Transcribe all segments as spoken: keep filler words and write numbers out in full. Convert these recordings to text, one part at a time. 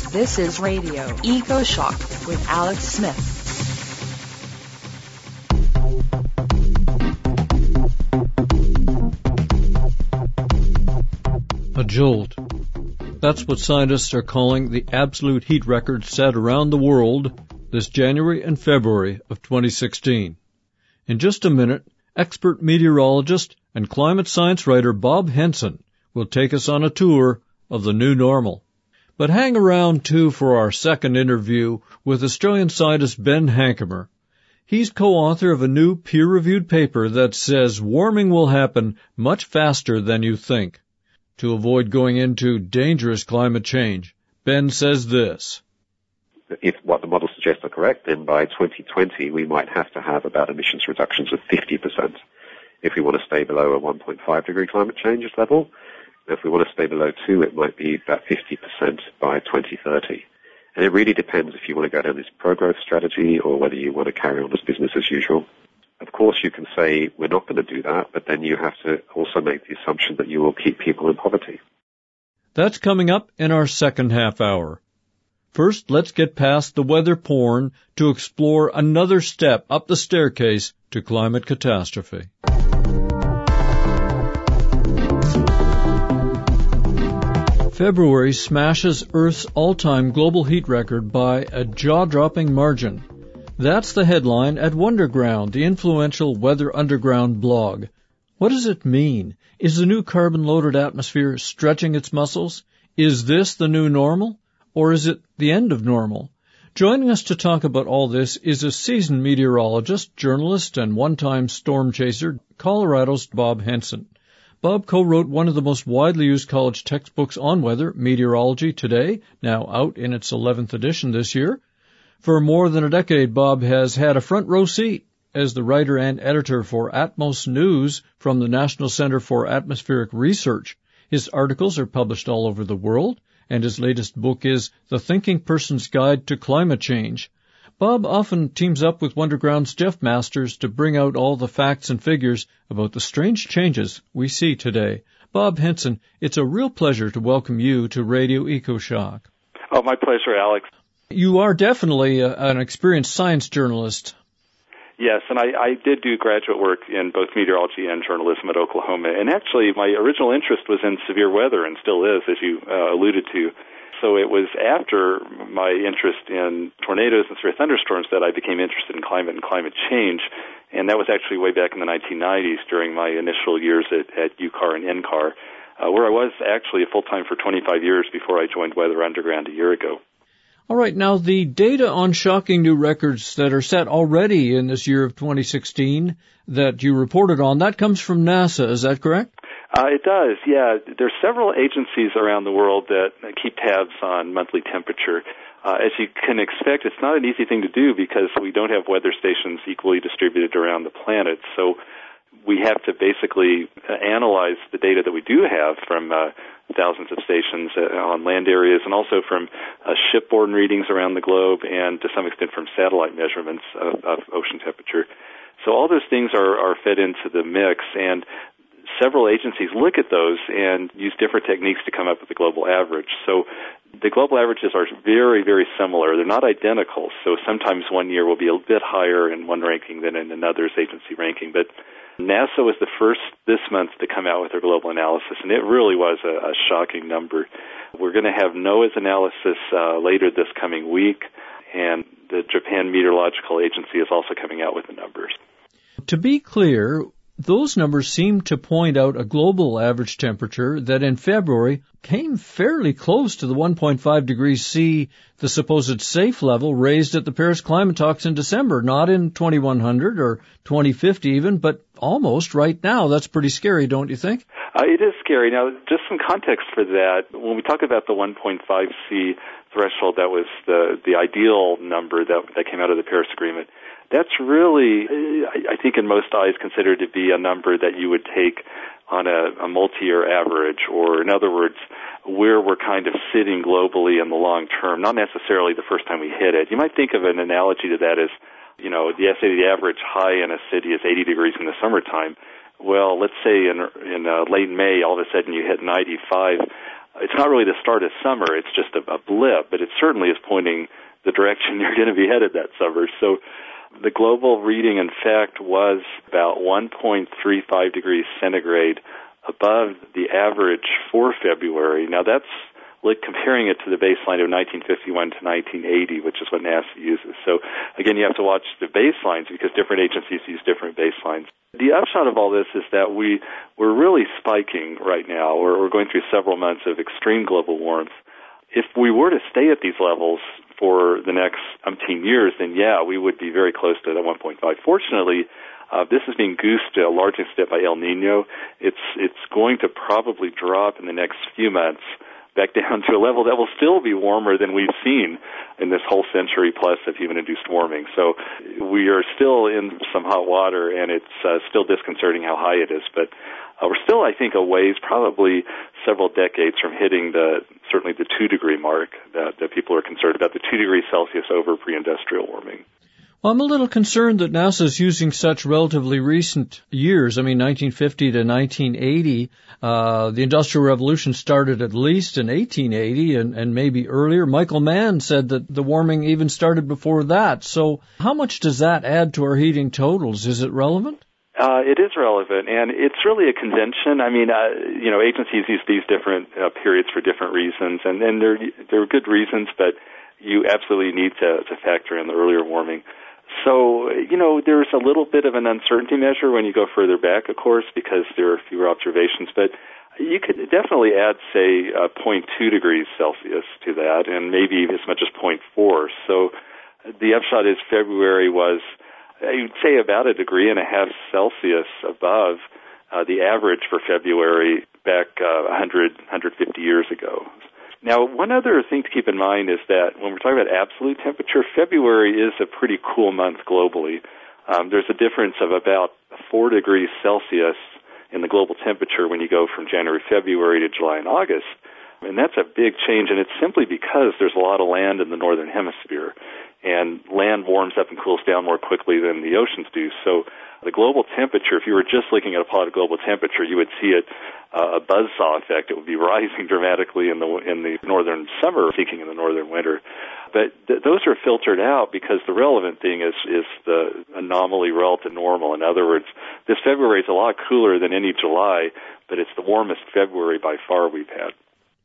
This is Radio EcoShock with Alex Smith. A jolt. That's what scientists are calling the absolute heat record set around the world this January and February of twenty sixteen. In just a minute, expert meteorologist and climate science writer Bob Henson will take us on a tour of the new normal. But hang around, too, for our second interview with Australian scientist Ben Hankemer. He's co-author of a new peer-reviewed paper that says warming will happen much faster than you think. To avoid going into dangerous climate change, Ben says this. If what the models suggest are correct, then by twenty twenty we might have to have about emissions reductions of fifty percent if we want to stay below a one point five degree climate change level. If we want to stay below two, it might be about fifty percent by twenty thirty. And it really depends if you want to go down this pro-growth strategy or whether you want to carry on as business as usual. Of course, you can say we're not going to do that, but then you have to also make the assumption that you will keep people in poverty. That's coming up in our second half hour. First, let's get past the weather porn to explore another step up the staircase to climate catastrophe. February smashes Earth's all-time global heat record by a jaw-dropping margin. That's the headline at Wonderground, the influential Weather Underground blog. What does it mean? Is the new carbon-loaded atmosphere stretching its muscles? Is this the new normal? Or is it the end of normal? Joining us to talk about all this is a seasoned meteorologist, journalist, and one-time storm chaser, Colorado's Bob Henson. Bob co-wrote one of the most widely used college textbooks on weather, Meteorology Today, now out in its eleventh edition this year. For more than a decade, Bob has had a front row seat as the writer and editor for Atmos News from the National Center for Atmospheric Research. His articles are published all over the world, and his latest book is The Thinking Person's Guide to Climate Change. Bob often teams up with Wonderground's Jeff Masters to bring out all the facts and figures about the strange changes we see today. Bob Henson, it's a real pleasure to welcome you to Radio EcoShock. Oh, my pleasure, Alex. You are definitely a, an experienced science journalist. Yes, and I, I did do graduate work in both meteorology and journalism at Oklahoma. And actually, my original interest was in severe weather and still is, as you uh, alluded to. So it was after my interest in tornadoes and severe thunderstorms that I became interested in climate and climate change. And that was actually way back in the nineteen nineties during my initial years at, at U C A R and N C A R, uh, where I was actually full-time for twenty-five years before I joined Weather Underground a year ago. All right, now the data on shocking new records that are set already in this year of twenty sixteen that you reported on, that comes from NASA, is that correct? Uh, it does, yeah. There's several agencies around the world that keep tabs on monthly temperature. Uh, as you can expect, it's not an easy thing to do because we don't have weather stations equally distributed around the planet. So we have to basically analyze the data that we do have from uh, thousands of stations uh, on land areas and also from uh, shipborne readings around the globe and to some extent from satellite measurements of, of ocean temperature. So all those things are, are fed into the mix, and several agencies look at those and use different techniques to come up with the global average. So the global averages are very, very similar. They're not identical. So sometimes one year will be a bit higher in one ranking than in another's agency ranking. But NASA was the first this month to come out with their global analysis, and it really was a, a shocking number. We're going to have NOAA's analysis uh, later this coming week, and the Japan Meteorological Agency is also coming out with the numbers. To be clear, those numbers seem to point out a global average temperature that in February came fairly close to the one point five degrees C, the supposed safe level raised at the Paris Climate Talks in December, not in twenty-one hundred or twenty fifty even, but almost right now. That's pretty scary, don't you think? Uh, it is scary. Now, just some context for that. When we talk about the one point five C threshold, that was the, the ideal number that, that came out of the Paris Agreement. That's really, I think in most eyes, considered to be a number that you would take on a, a multi-year average, or in other words, where we're kind of sitting globally in the long term, not necessarily the first time we hit it. You might think of an analogy to that as, you know, the, the average high in a city is eighty degrees in the summertime. Well, let's say in, in uh, late May, all of a sudden you hit ninety-five. it's not really the start of summer, it's just a, a blip, but it certainly is pointing the direction you're going to be headed that summer. So the global reading, in fact, was about one point three five degrees centigrade above the average for February. Now, that's like comparing it to the baseline of nineteen fifty-one to nineteen eighty, which is what NASA uses. So, again, you have to watch the baselines because different agencies use different baselines. The upshot of all this is that we, we're really spiking right now. We're, we're going through several months of extreme global warmth. If we were to stay at these levels for the next umpteen years, then, yeah, we would be very close to that one point five. Fortunately, Uh, this is being goosed to a large extent by El Nino. It's it's going to probably drop in the next few months back down to a level that will still be warmer than we've seen in this whole century plus of human-induced warming. So we are still in some hot water, and it's uh, still disconcerting how high it is. But uh, we're still, I think, a ways, probably several decades from hitting the certainly the two-degree mark that, that people are concerned about, the two degrees Celsius over pre-industrial warming. Well, I'm a little concerned that NASA is using such relatively recent years. I mean, nineteen fifty to nineteen eighty. Uh, the Industrial Revolution started at least in eighteen eighty and, and maybe earlier. Michael Mann said that the warming even started before that. So how much does that add to our heating totals? Is it relevant? Uh, it is relevant, and it's really a convention. I mean, uh, you know, agencies use these different uh, periods for different reasons, and, and there, there are good reasons, but you absolutely need to, to factor in the earlier warming. So, you know, there's a little bit of an uncertainty measure when you go further back, of course, because there are fewer observations. But you could definitely add, say, uh, zero point two degrees Celsius to that, and maybe as much as zero point four. So the upshot is February was, you'd say, about a degree and a half Celsius above uh, the average for February back uh, one hundred, one hundred fifty years ago. Now, one other thing to keep in mind is that when we're talking about absolute temperature, February is a pretty cool month globally. Um, there's a difference of about four degrees Celsius in the global temperature when you go from January, February to July and August. And that's a big change, and it's simply because there's a lot of land in the northern hemisphere. And land warms up and cools down more quickly than the oceans do. So the global temperature, if you were just looking at a plot of global temperature, you would see it uh, a buzzsaw effect. It would be rising dramatically in the in the northern summer, peaking in the northern winter. But th- those are filtered out because the relevant thing is is the anomaly relative to normal. In other words, this February is a lot cooler than any July, but it's the warmest February by far we've had.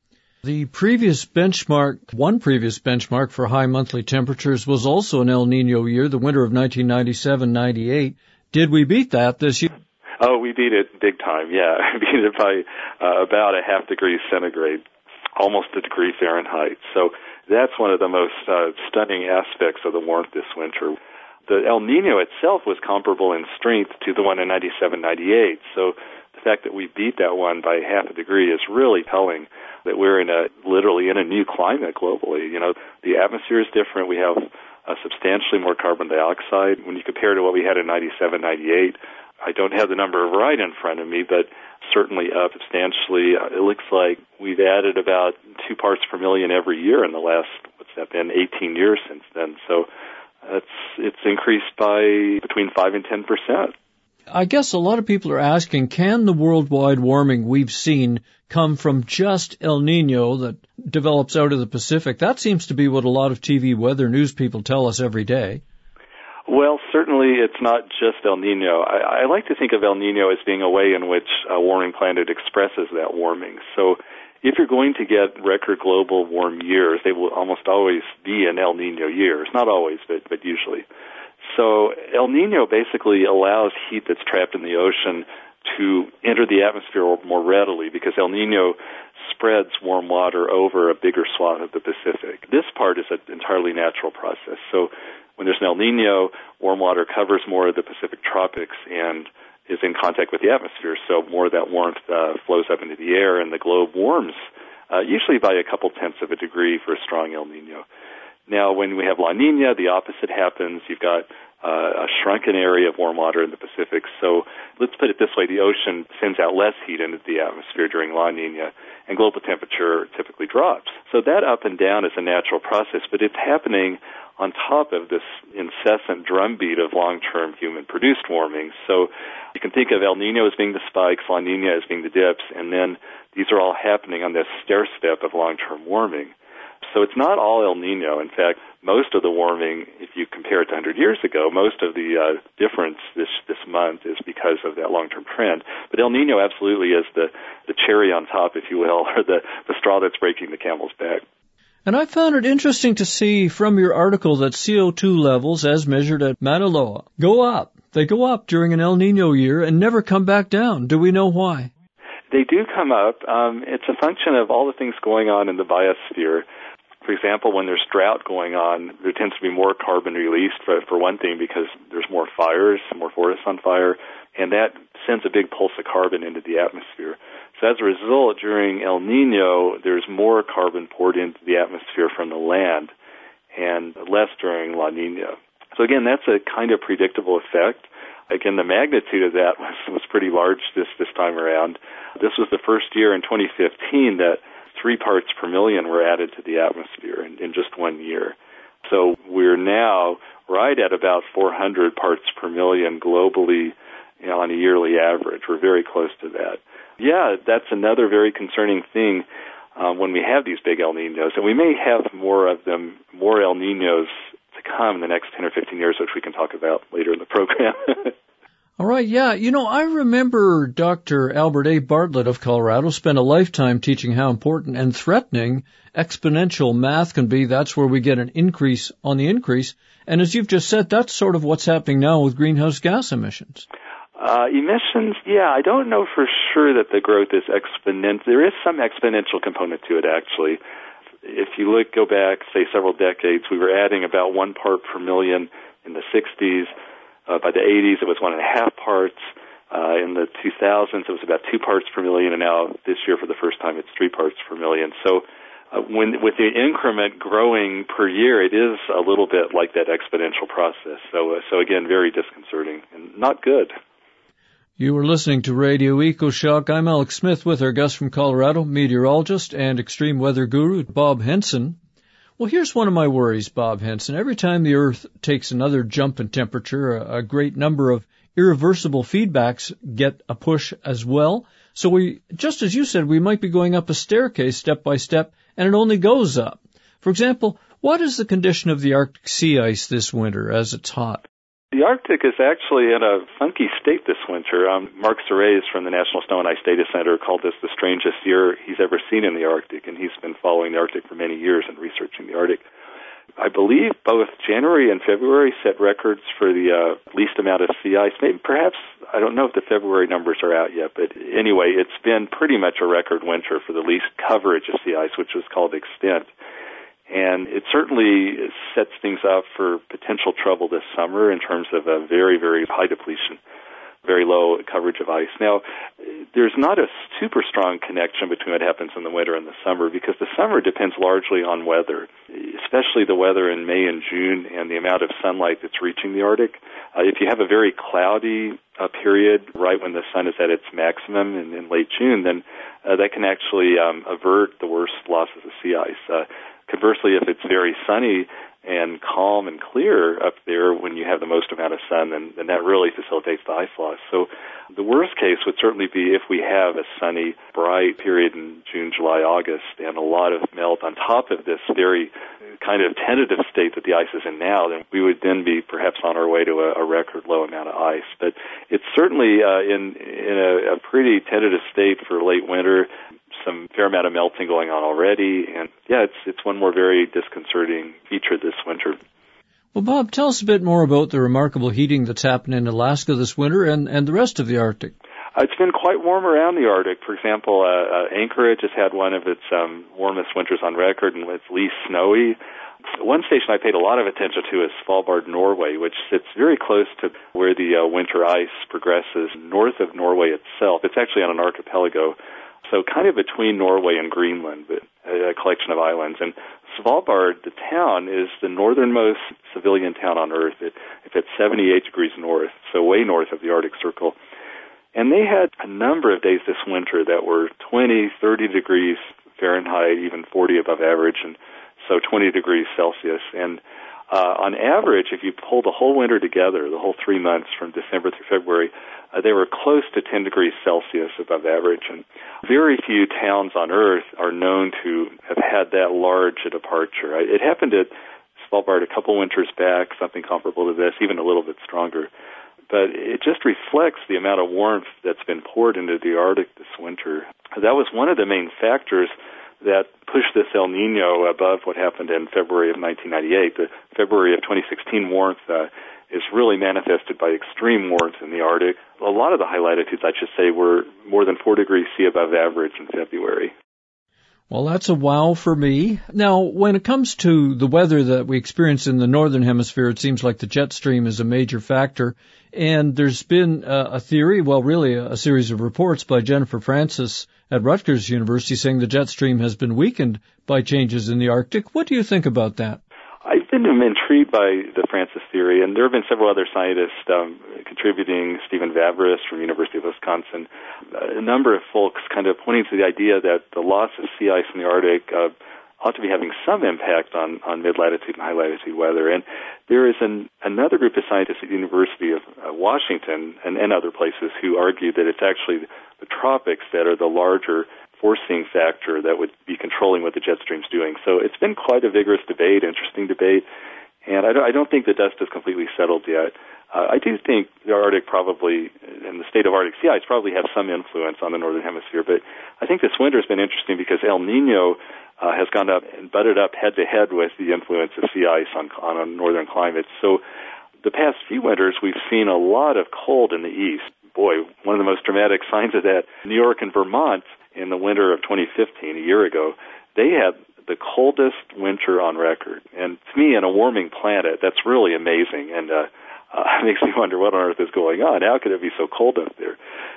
The previous benchmark, one previous benchmark for high monthly temperatures was also an El Nino year, the winter of nineteen ninety-seven ninety-eight. Did we beat that this year? Oh, we beat it big time, yeah. We beat it by uh, about a half degree centigrade, almost a degree Fahrenheit. So that's one of the most uh, stunning aspects of the warmth this winter. The El Nino itself was comparable in strength to the one in ninety-seven ninety-eight. So the fact that we beat that one by half a degree is really telling that we're in a literally in a new climate globally. You know, the atmosphere is different. We have uh, substantially more carbon dioxide. When you compare to what we had in ninety-seven ninety-eight, I don't have the number right in front of me, but certainly up substantially. Uh, it looks like we've added about two parts per million every year in the last, what's that been, eighteen years since then. So it's, it's increased by between five and ten percent. I guess a lot of people are asking, can the worldwide warming we've seen come from just El Nino that develops out of the Pacific? That seems to be what a lot of T V weather news people tell us every day. Well, certainly it's not just El Nino. I, I like to think of El Nino as being a way in which a warming planet expresses that warming. So if you're going to get record global warm years, they will almost always be in El Nino years. Not always, but, but usually. So El Nino basically allows heat that's trapped in the ocean to enter the atmosphere more readily because El Nino spreads warm water over a bigger swath of the Pacific. This part is an entirely natural process. So when there's an El Nino, warm water covers more of the Pacific tropics and is in contact with the atmosphere, so more of that warmth uh, flows up into the air and the globe warms, uh, usually by a couple tenths of a degree for a strong El Nino. Now, when we have La Nina, the opposite happens. You've got uh, a shrunken area of warm water in the Pacific. So let's put it this way. The ocean sends out less heat into the atmosphere during La Nina, and global temperature typically drops. So that up and down is a natural process, but it's happening on top of this incessant drumbeat of long-term human-produced warming. So you can think of El Nino as being the spikes, La Nina as being the dips, and then these are all happening on this stair-step of long-term warming. So it's not all El Nino. In fact, most of the warming, if you compare it to one hundred years ago, most of the uh, difference this this month is because of that long-term trend. But El Nino absolutely is the, the cherry on top, if you will, or the, the straw that's breaking the camel's back. And I found it interesting to see from your article that C O two levels, as measured at Mauna Loa, go up. They go up during an El Nino year and never come back down. Do we know why? They do come up. Um, it's a function of all the things going on in the biosphere. For example, when there's drought going on, there tends to be more carbon released, for, for one thing, because there's more fires, more forests on fire, and that sends a big pulse of carbon into the atmosphere. So as a result, during El Nino, there's more carbon poured into the atmosphere from the land and less during La Nina. So again, that's a kind of predictable effect. Again, the magnitude of that was, was pretty large this, this time around. This was the first year in twenty fifteen that three parts per million were added to the atmosphere in, in just one year. So we're now right at about four hundred parts per million globally, you know, on a yearly average. We're very close to that. Yeah, that's another very concerning thing um, when we have these big El Ninos. And we may have more of them, more El Ninos to come in the next ten or fifteen years, which we can talk about later in the program. All right, yeah. You know, I remember Doctor Albert A. Bartlett of Colorado spent a lifetime teaching how important and threatening exponential math can be. That's where we get an increase on the increase. And as you've just said, that's sort of what's happening now with greenhouse gas emissions. Uh, emissions, yeah, I don't know for sure that the growth is exponential. There is some exponential component to it, actually. If you look, go back, say, several decades, we were adding about one part per million in the sixties. Uh, by the eighties, it was one and a half parts. Uh, in the two thousands, it was about two parts per million, and now this year, for the first time, it's three parts per million. So uh, when with the increment growing per year, it is a little bit like that exponential process. So, uh, so again, very disconcerting and not good. You were listening to Radio EcoShock. I'm Alex Smith with our guest from Colorado, meteorologist and extreme weather guru, Bob Henson. Well, here's one of my worries, Bob Henson. Every time the Earth takes another jump in temperature, a, a great number of irreversible feedbacks get a push as well. So we, just as you said, we might be going up a staircase step by step, and it only goes up. For example, what is the condition of the Arctic sea ice this winter as it's hot? The Arctic is actually in a funky state this winter. Um, Mark Serres from the National Snow and Ice Data Center called this the strangest year he's ever seen in the Arctic, and he's been following the Arctic for many years and researching the Arctic. I believe both January and February set records for the uh, least amount of sea ice. Maybe, perhaps, I don't know if the February numbers are out yet, but anyway, it's been pretty much a record winter for the least coverage of sea ice, which was called extent. And it certainly sets things up for potential trouble this summer in terms of a very, very high depletion, very low coverage of ice. Now, there's not a super strong connection between what happens in the winter and the summer, because the summer depends largely on weather, especially the weather in May and June and the amount of sunlight that's reaching the Arctic. Uh, if you have a very cloudy uh, period right when the sun is at its maximum in, in late June, then uh, that can actually um, avert the worst losses of sea ice. Uh, Conversely, if it's very sunny and calm and clear up there when you have the most amount of sun, then, then that really facilitates the ice loss. So the worst case would certainly be if we have a sunny, bright period in June, July, August, and a lot of melt on top of this very kind of tentative state that the ice is in now, then we would then be perhaps on our way to a, a record low amount of ice. But it's certainly uh, in, in a, a pretty tentative state for late winter. Some fair amount of melting going on already, and yeah, it's it's one more very disconcerting feature this winter. Well, Bob, tell us a bit more about the remarkable heating that's happened in Alaska this winter and, and the rest of the Arctic. Uh, it's been quite warm around the Arctic. For example, uh, uh, Anchorage has had one of its um, warmest winters on record, and it's least snowy. One station I paid a lot of attention to is Svalbard, Norway, which sits very close to where the uh, winter ice progresses north of Norway itself. It's actually on an archipelago. So kind of between Norway and Greenland, but a collection of islands. And Svalbard, the town, is the northernmost civilian town on Earth. It, it's at seventy-eight degrees north, so way north of the Arctic Circle. And they had a number of days this winter that were twenty, thirty degrees Fahrenheit, even forty above average, and so twenty degrees Celsius. And uh, on average, if you pull the whole winter together, the whole three months from December through February, uh, they were close to ten degrees Celsius above average. And very few towns on Earth are known to have had that large a departure. It happened at Svalbard a couple winters back, something comparable to this, even a little bit stronger. But it just reflects the amount of warmth that's been poured into the Arctic this winter. That was one of the main factors that pushed this El Nino above what happened in February of nineteen ninety-eight. The February of twenty sixteen warmth uh, is really manifested by extreme warmth in the Arctic. A lot of the high latitudes, I should say, were more than four degrees C above average in February. Well, that's a wow for me. Now, when it comes to the weather that we experience in the northern hemisphere, it seems like the jet stream is a major factor. And there's been uh, a theory, well, really a, a series of reports by Jennifer Francis at Rutgers University saying the jet stream has been weakened by changes in the Arctic. What do you think about that? I've been intrigued by the Francis theory, and there have been several other scientists um, contributing, Stephen Vavris from University of Wisconsin, a number of folks kind of pointing to the idea that the loss of sea ice in the Arctic uh, ought to be having some impact on, on mid-latitude and high-latitude weather. And there is an, another group of scientists at the University of uh, Washington and, and other places who argue that it's actually the tropics that are the larger forcing factor that would be controlling what the jet stream's doing. So it's been quite a vigorous debate, interesting debate, and I don't, I don't think the dust is completely settled yet. Uh, I do think the Arctic probably, and the state of Arctic sea ice probably have some influence on the northern hemisphere, but I think this winter has been interesting because El Nino uh, has gone up and butted up head-to-head with the influence of sea ice on, on a northern climate. So the past few winters, we've seen a lot of cold in the east. Boy, one of the most dramatic signs of that, New York and Vermont, in the winter of twenty fifteen, a year ago, they had the coldest winter on record. And to me, in a warming planet, that's really amazing. And uh, uh, it makes me wonder what on earth is going on. How could it be so cold up there?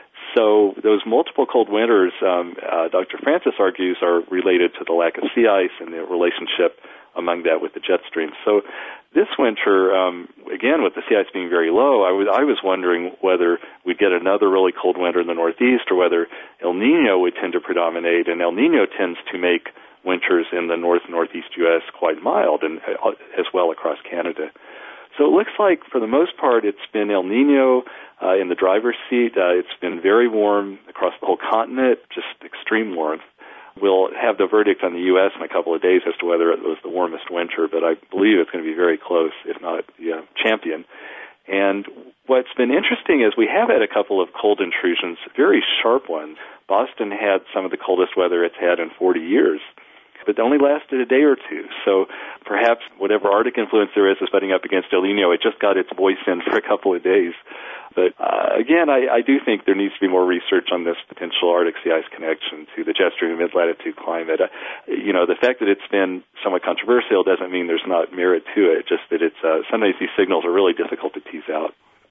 So those multiple cold winters, um, uh, Doctor Francis argues, are related to the lack of sea ice and the relationship among that with the jet stream. So this winter, um, again, with the sea ice being very low, I was, I was wondering whether we'd get another really cold winter in the Northeast or whether El Nino would tend to predominate. And El Nino tends to make winters in the North and Northeast U S quite mild, and uh, as well across Canada. So it looks like, for the most part, it's been El Nino uh, in the driver's seat. Uh, it's been very warm across the whole continent, just extreme warmth. We'll have the verdict on the U S in a couple of days as to whether it was the warmest winter, but I believe it's going to be very close, if not the uh, champion. And what's been interesting is we have had a couple of cold intrusions, very sharp ones. Boston had some of the coldest weather it's had in forty years, but they only lasted a day or two. So perhaps whatever Arctic influence there is is butting up against El Nino. It just got its voice in for a couple of days. But uh, again, I, I do think there needs to be more research on this potential Arctic sea ice connection to the jet stream and mid-latitude climate. Uh, you know, the fact that it's been somewhat controversial doesn't mean there's not merit to it, just that it's uh, sometimes these signals are really difficult to tease out.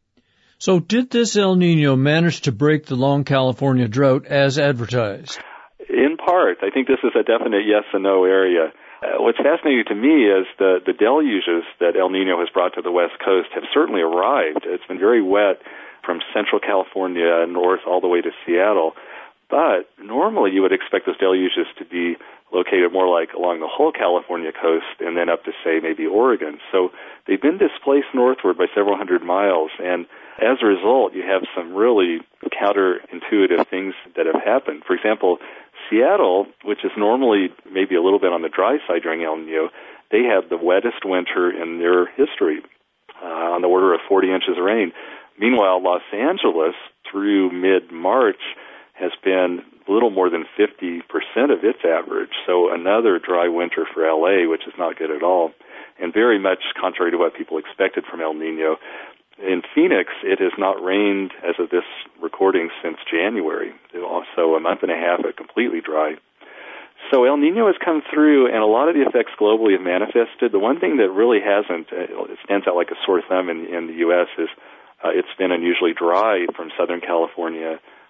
So did this El Nino manage to break the long California drought as advertised? In part. I think this is a definite yes and no area. Uh, what's fascinating to me is the, the deluges that El Nino has brought to the West Coast have certainly arrived. It's been very wet from central California north all the way to Seattle. But normally you would expect those deluges to be located more like along the whole California coast and then up to, say, maybe Oregon. So they've been displaced northward by several hundred miles, and as a result, you have some really counterintuitive things that have happened. For example, Seattle, which is normally maybe a little bit on the dry side during El Nino, they had the wettest winter in their history, uh, on the order of forty inches of rain. Meanwhile, Los Angeles, through mid-March, has been a little more than fifty percent of its average. So another dry winter for L A, which is not good at all, and very much contrary to what people expected from El Nino. In Phoenix, it has not rained as of this recording since January. Also, a month and a half of completely dry. So El Nino has come through, and a lot of the effects globally have manifested. The one thing that really hasn't, it stands out like a sore thumb in, in the U S, is uh, it's been unusually dry from Southern California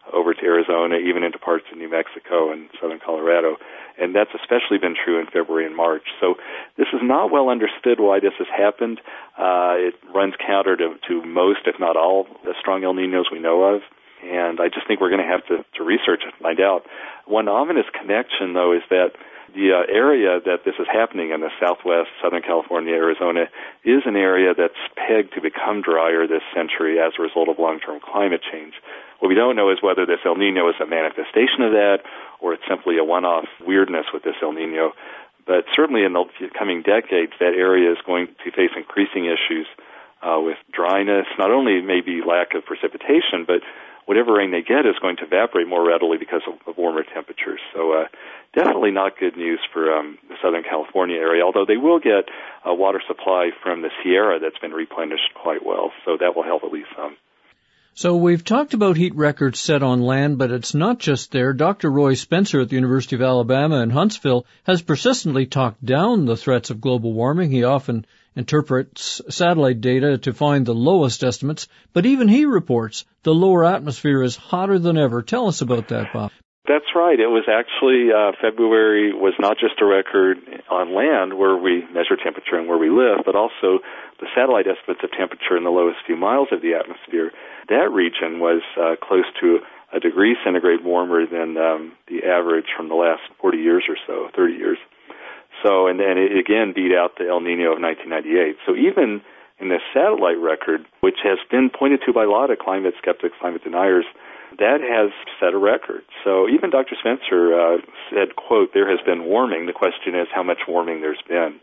over to Arizona, even into parts of New Mexico and southern Colorado. And that's especially been true in February and March. So this is not well understood why this has happened. Uh, it runs counter to, to most, if not all, the strong El Niños we know of. And I just think we're going to have to, to research and find out. One ominous connection, though, is that the uh, area that this is happening in, the Southwest, Southern California, Arizona, is an area that's pegged to become drier this century as a result of long-term climate change. What we don't know is whether this El Niño is a manifestation of that or it's simply a one-off weirdness with this El Niño. But certainly in the coming decades, that area is going to face increasing issues uh, with dryness, not only maybe lack of precipitation, but whatever rain they get is going to evaporate more readily because of, of warmer temperatures. So uh, definitely not good news for um, the Southern California area, although they will get a water supply from the Sierra that's been replenished quite well. So that will help at least some. So we've talked about heat records set on land, but it's not just there. Doctor Roy Spencer at the University of Alabama in Huntsville has persistently talked down the threats of global warming. He often interprets satellite data to find the lowest estimates, but even he reports the lower atmosphere is hotter than ever. Tell us about that, Bob. That's right. It was actually, uh, February was not just a record on land where we measure temperature and where we live, but also the satellite estimates of temperature in the lowest few miles of the atmosphere. That region was uh, close to a degree centigrade warmer than um, the average from the last forty years or so, thirty years. So, and then it again beat out the El Nino of nineteen ninety-eight. So even in this satellite record, which has been pointed to by a lot of climate skeptics, climate deniers, that has set a record. So even Doctor Spencer uh, said, quote, there has been warming. The question is how much warming there's been.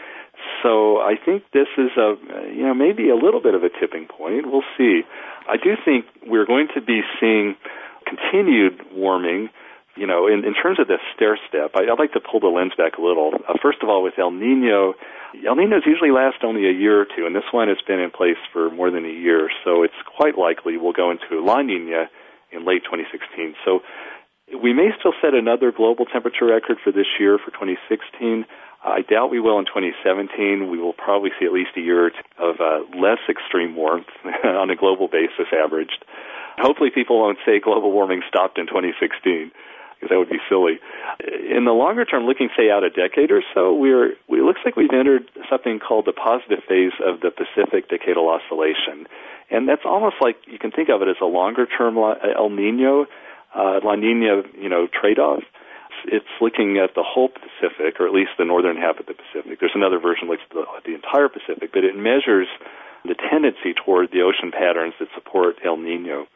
So I think this is a, you know, maybe a little bit of a tipping point. We'll see. I do think we're going to be seeing continued warming, you know, in, in terms of the stair step. I, I'd like to pull the lens back a little. Uh, first of all, with El Nino, El Ninos usually last only a year or two, and this one has been in place for more than a year. So it's quite likely we'll go into La Nina in late twenty sixteen. So we may still set another global temperature record for this year, for twenty sixteen. I doubt we will in twenty seventeen. We will probably see at least a year of uh, less extreme warmth on a global basis averaged. Hopefully people won't say global warming stopped in twenty sixteen, because that would be silly. In the longer term, looking, say, out a decade or so, we're, it looks like we've entered something called the positive phase of the Pacific Decadal Oscillation. And that's almost like, you can think of it as a longer-term El Nino, uh, La Nina, you know, trade-off. It's looking at the whole Pacific, or at least the northern half of the Pacific. There's another version that looks at the, the entire Pacific, but it measures the tendency toward the ocean patterns that support El Nino.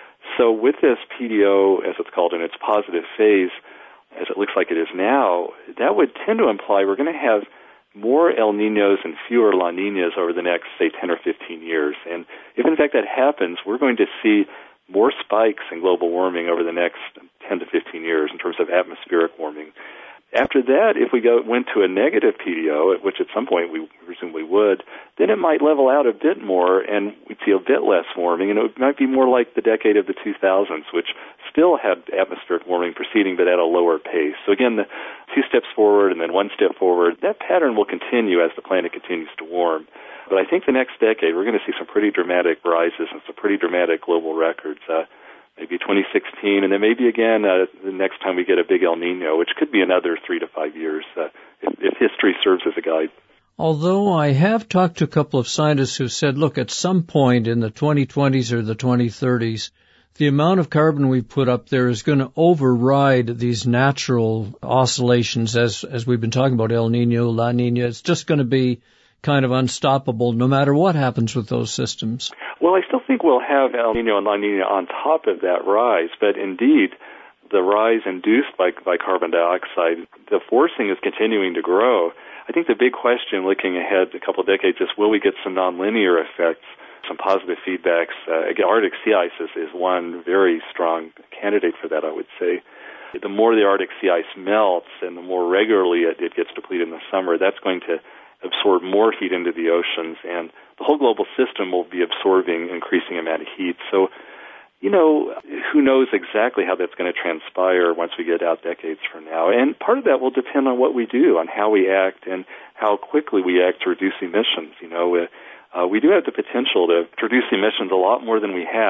So with this P D O, as it's called, in its positive phase, as it looks like it is now, that would tend to imply we're going to have more El Ninos and fewer La Ninas over the next, say, ten or fifteen years. And if, in fact, that happens, we're going to see more spikes in global warming over the next ten to fifteen years in terms of atmospheric warming. After that, if we go went to a negative P D O, which at some point we presumably would, then it might level out a bit more and we'd see a bit less warming, and it might be more like the decade of the two thousands, which still had atmospheric warming proceeding, but at a lower pace. So again, the two steps forward and then one step forward, that pattern will continue as the planet continues to warm. But I think the next decade, we're going to see some pretty dramatic rises and some pretty dramatic global records. Uh, maybe twenty sixteen, and then maybe again uh, the next time we get a big El Nino, which could be another three to five years, uh, if, if history serves as a guide. Although I have talked to a couple of scientists who said, look, at some point in the twenty twenties or the twenty thirties, the amount of carbon we put up there is going to override these natural oscillations, as as we've been talking about, El Nino, La Nina. It's just going to be kind of unstoppable no matter what happens with those systems. Well, I still think we'll have El Nino and La Nina on top of that rise, but indeed, the rise induced by, by carbon dioxide, the forcing is continuing to grow. I think the big question looking ahead a couple of decades is, will we get some nonlinear effects, some positive feedbacks? Uh, Arctic sea ice is, is one very strong candidate for that, I would say. The more the Arctic sea ice melts and the more regularly it, it gets depleted in the summer, that's going to absorb more heat into the oceans, and the whole global system will be absorbing increasing amount of heat. So, you know, who knows exactly how that's going to transpire once we get out decades from now. And part of that will depend on what we do, on how we act, and how quickly we act to reduce emissions. You know, uh, we do have the potential to reduce emissions a lot more than we have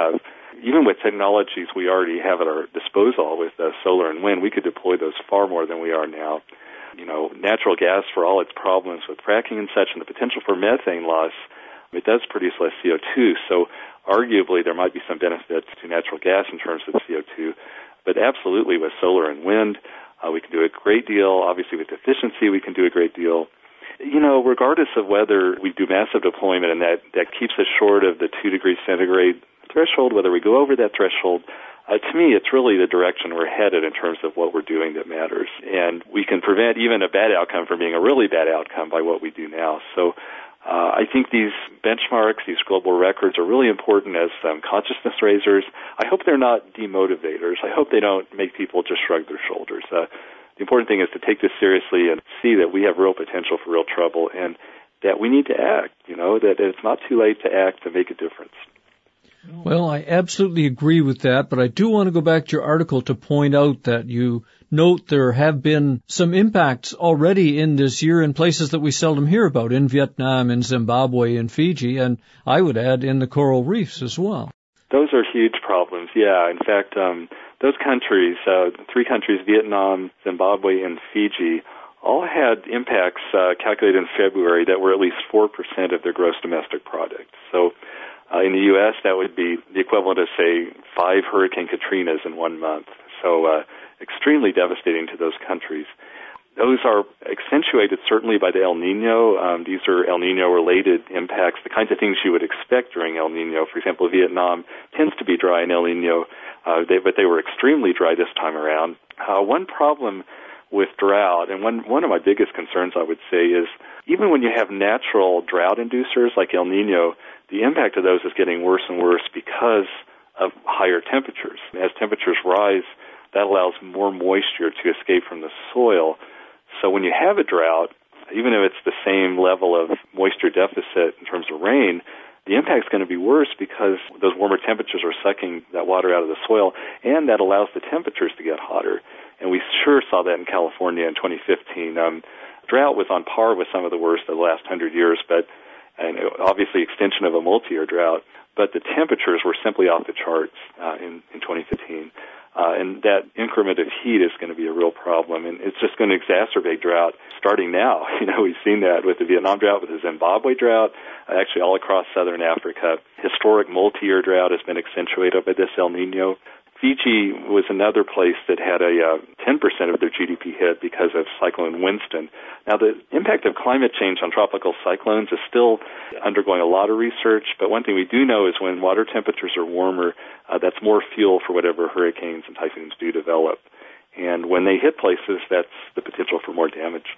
even with technologies we already have at our disposal with uh, solar and wind, we could deploy those far more than we are now. You know, natural gas, for all its problems with fracking and such, and the potential for methane loss, it does produce less C O two. So arguably there might be some benefits to natural gas in terms of C O two. But absolutely with solar and wind, uh, we can do a great deal. Obviously with efficiency, we can do a great deal. You know, regardless of whether we do massive deployment and that, that keeps us short of the two degrees centigrade threshold, whether we go over that threshold, Uh, to me, it's really the direction we're headed in terms of what we're doing that matters. And we can prevent even a bad outcome from being a really bad outcome by what we do now. So uh, I think these benchmarks, these global records are really important as um, consciousness raisers. I hope they're not demotivators. I hope they don't make people just shrug their shoulders. Uh, the important thing is to take this seriously and see that we have real potential for real trouble and that we need to act, you know, that it's not too late to act to make a difference. Well, I absolutely agree with that, but I do want to go back to your article to point out that you note there have been some impacts already in this year in places that we seldom hear about, in Vietnam, in Zimbabwe, in Fiji, and I would add in the coral reefs as well. Those are huge problems, yeah. In fact, um, those countries, uh, three countries, Vietnam, Zimbabwe, and Fiji, all had impacts uh, calculated in February that were at least four percent of their gross domestic product. So Uh, in the U S, that would be the equivalent of, say, five Hurricane Katrinas in one month. So uh, extremely devastating to those countries. Those are accentuated certainly by the El Nino. Um, these are El Nino-related impacts, the kinds of things you would expect during El Nino. For example, Vietnam tends to be dry in El Nino, uh, they, but they were extremely dry this time around. Uh, one problem with drought, and one, one of my biggest concerns, I would say, is even when you have natural drought inducers like El Nino, the impact of those is getting worse and worse because of higher temperatures. As temperatures rise, that allows more moisture to escape from the soil. So when you have a drought, even if it's the same level of moisture deficit in terms of rain, the impact is going to be worse because those warmer temperatures are sucking that water out of the soil, and that allows the temperatures to get hotter. And we sure saw that in California in twenty fifteen. Um, drought was on par with some of the worst of the last hundred years, but and obviously extension of a multi-year drought, but the temperatures were simply off the charts uh, in, in twenty fifteen. Uh, and that increment of heat is going to be a real problem, and it's just going to exacerbate drought starting now. You know, we've seen that with the Vietnam drought, with the Zimbabwe drought, uh, actually all across southern Africa. Historic multi-year drought has been accentuated by this El Nino. Fiji was another place that had a uh, ten percent of their G D P hit because of Cyclone Winston. Now, the impact of climate change on tropical cyclones is still undergoing a lot of research, but one thing we do know is when water temperatures are warmer, uh, that's more fuel for whatever hurricanes and typhoons do develop. And when they hit places, that's the potential for more damage.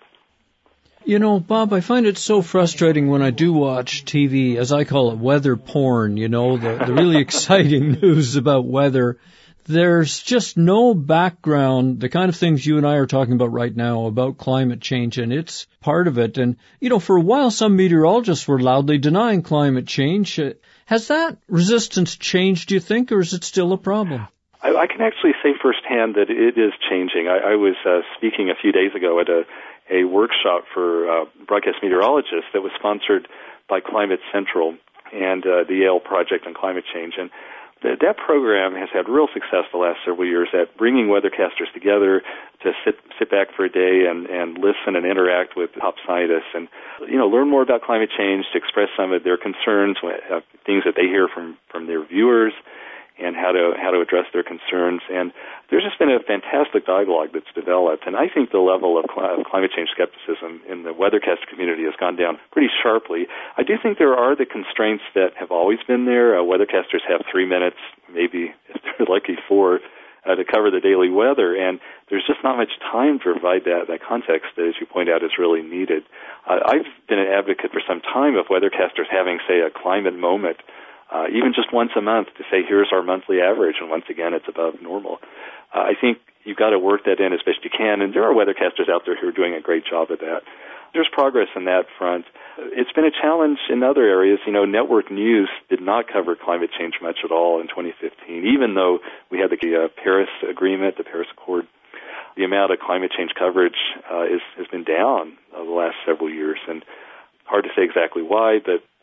You know, Bob, I find it so frustrating when I do watch T V, as I call it, weather porn, you know, the, the really exciting news about weather. There's just no background, the kind of things you and I are talking about right now about climate change, and it's part of it. And, you know, for a while, some meteorologists were loudly denying climate change. Has that resistance changed, do you think, or is it still a problem? I, I can actually say firsthand that it is changing. I, I was uh, speaking a few days ago at a, a workshop for uh, broadcast meteorologists that was sponsored by Climate Central and uh, the Yale Project on Climate Change. And that program has had real success the last several years at bringing weathercasters together to sit sit back for a day and, and listen and interact with top scientists and, you know, learn more about climate change, to express some of their concerns, uh, things that they hear from, from their viewers, and how to how to address their concerns. And there's just been a fantastic dialogue that's developed, and I think the level of, cl- of climate change skepticism in the weathercaster community has gone down pretty sharply. I do think there are the constraints that have always been there. Uh, weathercasters have three minutes, maybe if they're lucky four, uh, to cover the daily weather, and there's just not much time to provide that, that context that, as you point out, is really needed. Uh, I've been an advocate for some time of weathercasters having, say, a climate moment, Uh, even just once a month, to say, here's our monthly average, and once again, it's above normal. Uh, I think you've got to work that in as best you can, and there are weathercasters out there who are doing a great job of that. There's progress in that front. It's been a challenge in other areas. You know, network news did not cover climate change much at all in twenty fifteen, even though we had the uh, Paris Agreement, the Paris Accord. The amount of climate change coverage uh, is, has been down over the last several years, and hard to say exactly why, but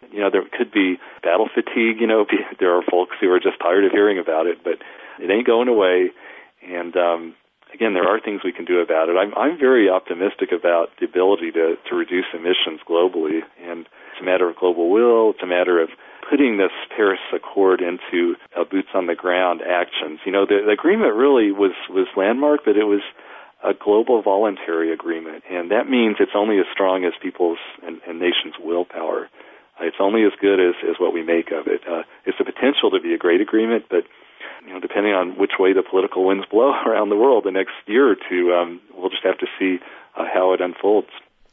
You know, there could be battle fatigue. You know, there are folks who are just tired of hearing about it, but it ain't going away. And um, again, there are things we can do about it. I'm, I'm very optimistic about the ability to, to reduce emissions globally, and it's a matter of global will. It's a matter of putting this Paris Accord into uh, boots-on-the-ground actions. You know, the, the agreement really was, was landmark, but it was a global voluntary agreement, and that means it's only as strong as people's and, and nations' willpower. Uh, it's only as good as, as what we make of it. Uh, it's the potential to be a great agreement, but you know, depending on which way the political winds blow around the world the next year or two, um, we'll just have to see uh, how it unfolds.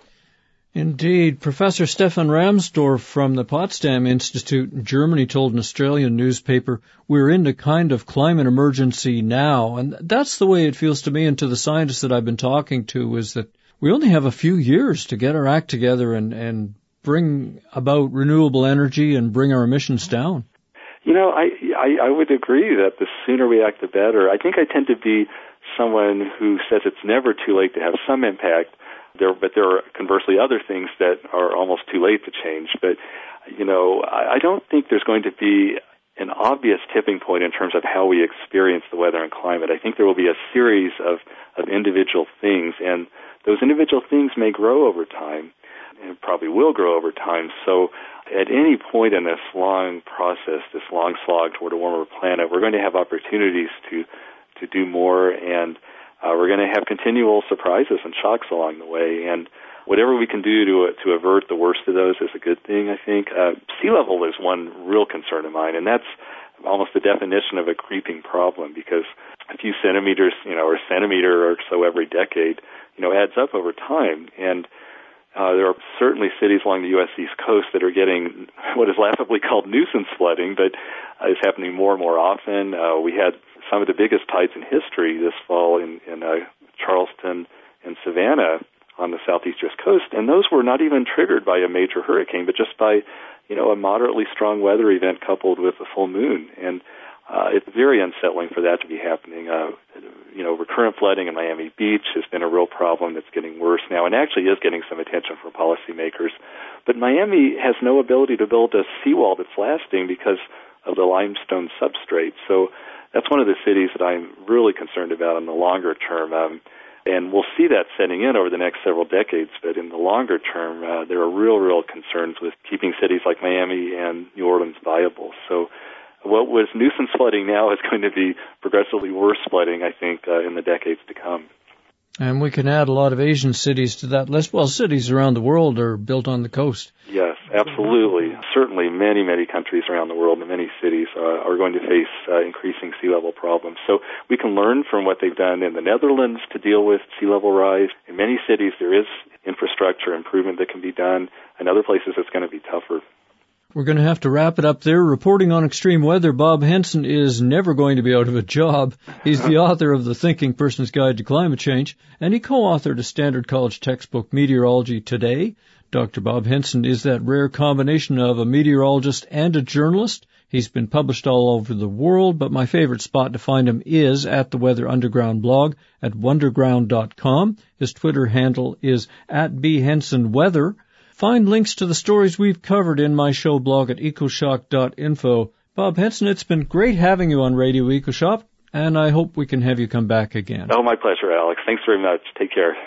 Indeed. Professor Stefan Ramsdorf from the Potsdam Institute in Germany told an Australian newspaper, we're in a kind of climate emergency now. And that's the way it feels to me and to the scientists that I've been talking to, is that we only have a few years to get our act together and, and bring about renewable energy and bring our emissions down. You know, I, I, I would agree that the sooner we act, the better. I think I tend to be someone who says it's never too late to have some impact. There, but there are conversely other things that are almost too late to change. But, you know, I, I don't think there's going to be an obvious tipping point in terms of how we experience the weather and climate. I think there will be a series of, of individual things, and those individual things may grow over time, and probably will grow over time. So at any point in this long process, this long slog toward a warmer planet, we're going to have opportunities to, to do more, and Uh, we're going to have continual surprises and shocks along the way, and whatever we can do to uh, to avert the worst of those is a good thing, I think. Uh, sea level is one real concern of mine, and that's almost the definition of a creeping problem, because a few centimeters, you know, or a centimeter or so every decade, you know, adds up over time. And uh, there are certainly cities along the U S East Coast that are getting what is laughably called nuisance flooding, but uh, it's happening more and more often. Uh, we had some of the biggest tides in history this fall in, in uh, Charleston and Savannah on the southeast U S coast, and those were not even triggered by a major hurricane, but just by, you know, a moderately strong weather event coupled with a full moon. And uh, it's very unsettling for that to be happening. Uh, you know, recurrent flooding in Miami Beach has been a real problem that's getting worse now, and actually is getting some attention from policymakers. But Miami has no ability to build a seawall that's lasting because of the limestone substrate. So that's one of the cities that I'm really concerned about in the longer term. Um, and we'll see that setting in over the next several decades. But in the longer term, uh, there are real, real concerns with keeping cities like Miami and New Orleans viable. So what was nuisance flooding now is going to be progressively worse flooding, I think, uh, in the decades to come. And we can add a lot of Asian cities to that list. Well, cities around the world are built on the coast. Yes, absolutely. Certainly many, many countries around the world and many cities uh, are going to face uh, increasing sea level problems. So we can learn from what they've done in the Netherlands to deal with sea level rise. In many cities, there is infrastructure improvement that can be done. In other places, it's going to be tougher. We're going to have to wrap it up there. Reporting on extreme weather, Bob Henson is never going to be out of a job. He's the author of The Thinking Person's Guide to Climate Change, and he co-authored a Standard College textbook, Meteorology Today. Doctor Bob Henson is that rare combination of a meteorologist and a journalist. He's been published all over the world, but my favorite spot to find him is at the Weather Underground blog at wonderground dot com. His Twitter handle is at b henson weather. Find links to the stories we've covered in my show blog at ecoshock dot info. Bob Henson, it's been great having you on Radio EcoShock, and I hope we can have you come back again. Oh, my pleasure, Alex. Thanks very much. Take care.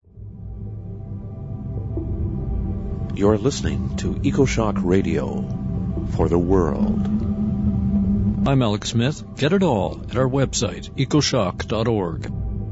You're listening to EcoShock Radio for the world. I'm Alex Smith. Get it all at our website, ecoshock dot org.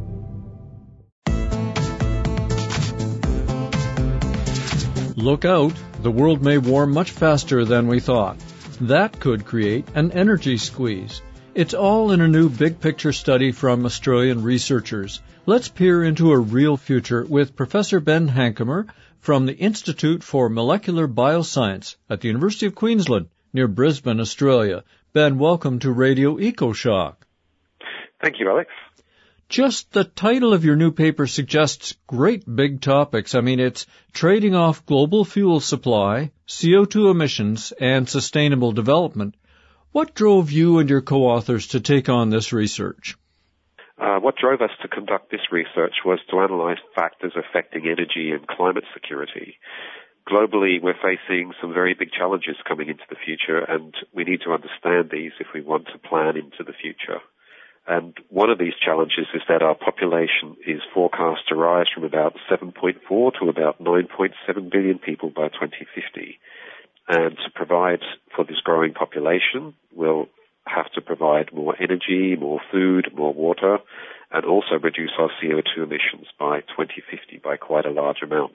Look out, the world may warm much faster than we thought. That could create an energy squeeze. It's all in a new big-picture study from Australian researchers. Let's peer into a real future with Professor Ben Hankemer from the Institute for Molecular Bioscience at the University of Queensland near Brisbane, Australia. Ben, welcome to Radio EcoShock. Thank you, Alex. Just the title of your new paper suggests great big topics. I mean, it's trading off global fuel supply, C O two emissions, and sustainable development. What drove you and your co-authors to take on this research? Uh, what drove us to conduct this research was to analyze factors affecting energy and climate security. globally, we're facing some very big challenges coming into the future, and we need to understand these if we want to plan into the future. And one of these challenges is that our population is forecast to rise from about seven point four to about nine point seven billion people by twenty fifty. And to provide for this growing population, we'll have to provide more energy, more food, more water, and also reduce our C O two emissions by twenty fifty by quite a large amount.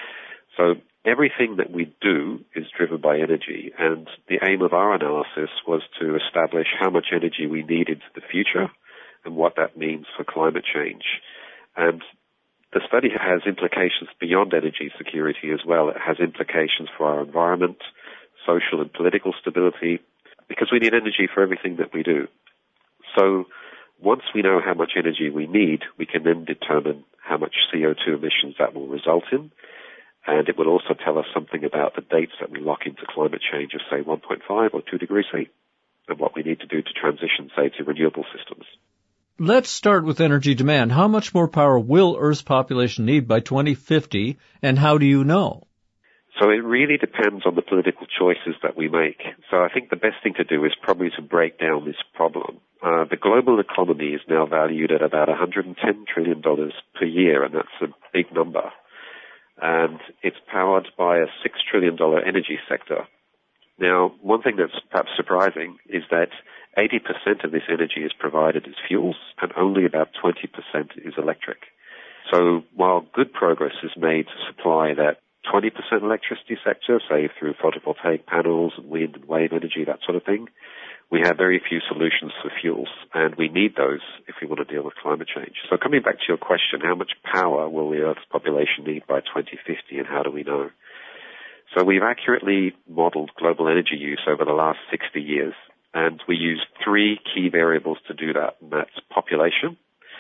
So everything that we do is driven by energy, and the aim of our analysis was to establish how much energy we need into the future and what that means for climate change. And the study has implications beyond energy security as well. It has implications for our environment, social and political stability, because we need energy for everything that we do. So once we know how much energy we need, we can then determine how much C O two emissions that will result in. And it will also tell us something about the dates that we lock into climate change of, say, one point five or two degrees C, and what we need to do to transition, say, to renewable systems. Let's start with energy demand. How much more power will Earth's population need by twenty fifty, and how do you know? So it really depends on the political choices that we make. So I think the best thing to do is probably to break down this problem. Uh, the global economy is now valued at about one hundred ten trillion dollars per year, and that's a big number. And it's powered by a six trillion dollars energy sector. Now, one thing that's perhaps surprising is that eighty percent of this energy is provided as fuels, and only about twenty percent is electric. So while good progress is made to supply that twenty percent electricity sector, say through photovoltaic panels and wind and wave energy, that sort of thing, we have very few solutions for fuels, and we need those if we want to deal with climate change. So coming back to your question, how much power will the Earth's population need by twenty fifty, and how do we know? So we've accurately modeled global energy use over the last sixty years, and we use three key variables to do that, and that's population,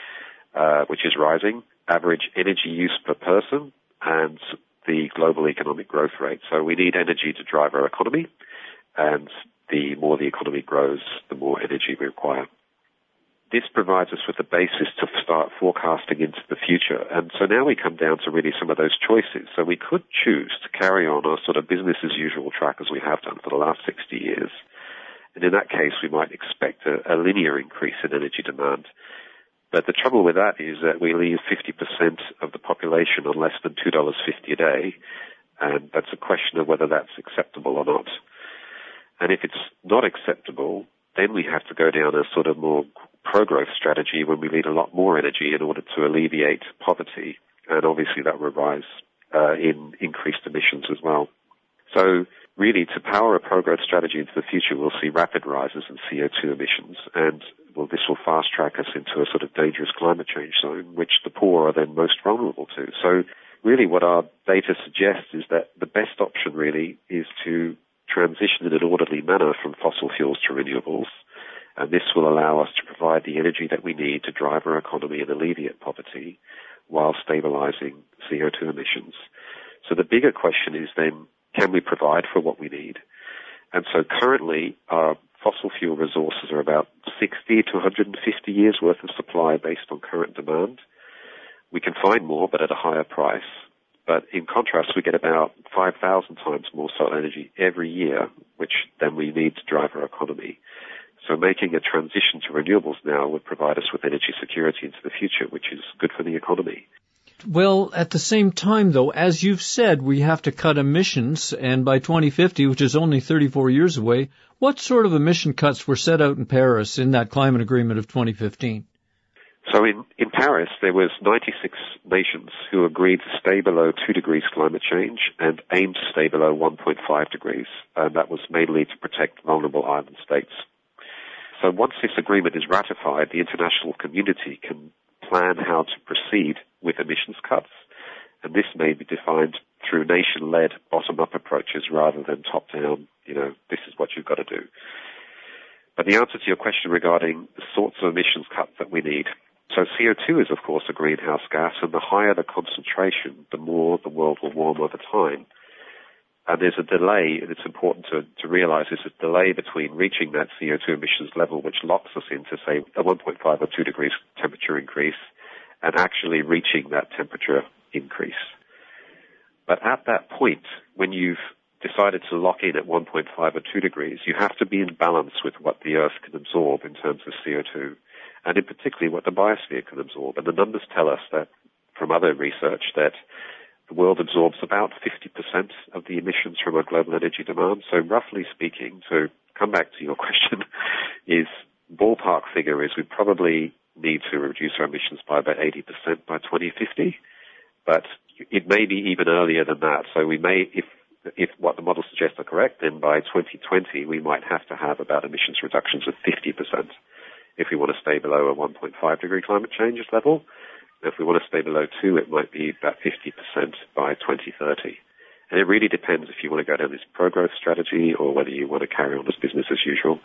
uh, which is rising, average energy use per person, and the global economic growth rate. So we need energy to drive our economy, and the more the economy grows, the more energy we require. This provides us with the basis to start forecasting into the future. And so now we come down to really some of those choices. So we could choose to carry on our sort of business as usual track as we have done for the last sixty years. And in that case, we might expect a, a linear increase in energy demand. But the trouble with that is that we leave fifty percent of the population on less than two dollars fifty a day. And that's a question of whether that's acceptable or not. And if it's not acceptable, then we have to go down a sort of more pro-growth strategy when we need a lot more energy in order to alleviate poverty. And obviously that will rise uh, in increased emissions as well. So really, to power a pro-growth strategy into the future, we'll see rapid rises in C O two emissions. And well, this will fast-track us into a sort of dangerous climate change zone, which the poor are then most vulnerable to. So really what our data suggests is that the best option really is to transition in an orderly manner from fossil fuels to renewables, and this will allow us to provide the energy that we need to drive our economy and alleviate poverty while stabilizing C O two emissions. So the bigger question is then, can we provide for what we need? And so currently our fossil fuel resources are about sixty to one hundred fifty years worth of supply based on current demand. We can find more, but at a higher price. But in contrast, we get about five thousand times more solar energy every year, which then we need to drive our economy. So making a transition to renewables now would provide us with energy security into the future, which is good for the economy. Well, at the same time, though, as you've said, we have to cut emissions, and by twenty fifty, which is only thirty-four years away, what sort of emission cuts were set out in Paris in that climate agreement of twenty fifteen? So in, in Paris, there was ninety-six nations who agreed to stay below two degrees climate change and aimed to stay below one point five degrees. And that was mainly to protect vulnerable island states. So once this agreement is ratified, the international community can plan how to proceed with emissions cuts. And this may be defined through nation-led bottom-up approaches rather than top-down, you know, this is what you've got to do. But the answer to your question regarding the sorts of emissions cuts that we need, so C O two is, of course, a greenhouse gas, and the higher the concentration, the more the world will warm over time. And there's a delay, and it's important to, to realize there's a delay between reaching that C O two emissions level, which locks us into, say, a one point five or two degrees temperature increase, and actually reaching that temperature increase. But at that point, when you've decided to lock in at one point five or two degrees, you have to be in balance with what the Earth can absorb in terms of C O two, and in particular what the biosphere can absorb. And the numbers tell us that, from other research, that the world absorbs about fifty percent of the emissions from our global energy demand. So roughly speaking, to come back to your question, is ballpark figure is we probably need to reduce our emissions by about eighty percent by twenty fifty, but it may be even earlier than that. So we may, if if what the models suggest are correct, then by twenty twenty we might have to have about emissions reductions of fifty percent if we want to stay below a one point five degree climate change level. If we want to stay below two, it might be about fifty percent by twenty thirty. And it really depends if you want to go down this pro-growth strategy or whether you want to carry on as business as usual.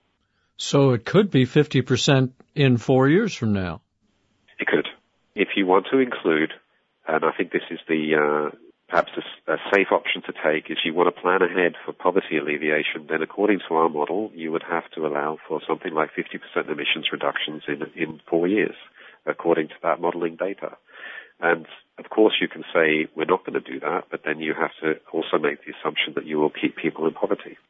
So it could be fifty percent in four years from now. It could. If you want to include, and I think this is the uh, perhaps a, a safe option to take, is you want to plan ahead for poverty alleviation, then according to our model, you would have to allow for something like fifty percent emissions reductions in, in four years, according to that modeling data. And of course you can say we're not going to do that, but then you have to also make the assumption that you will keep people in poverty.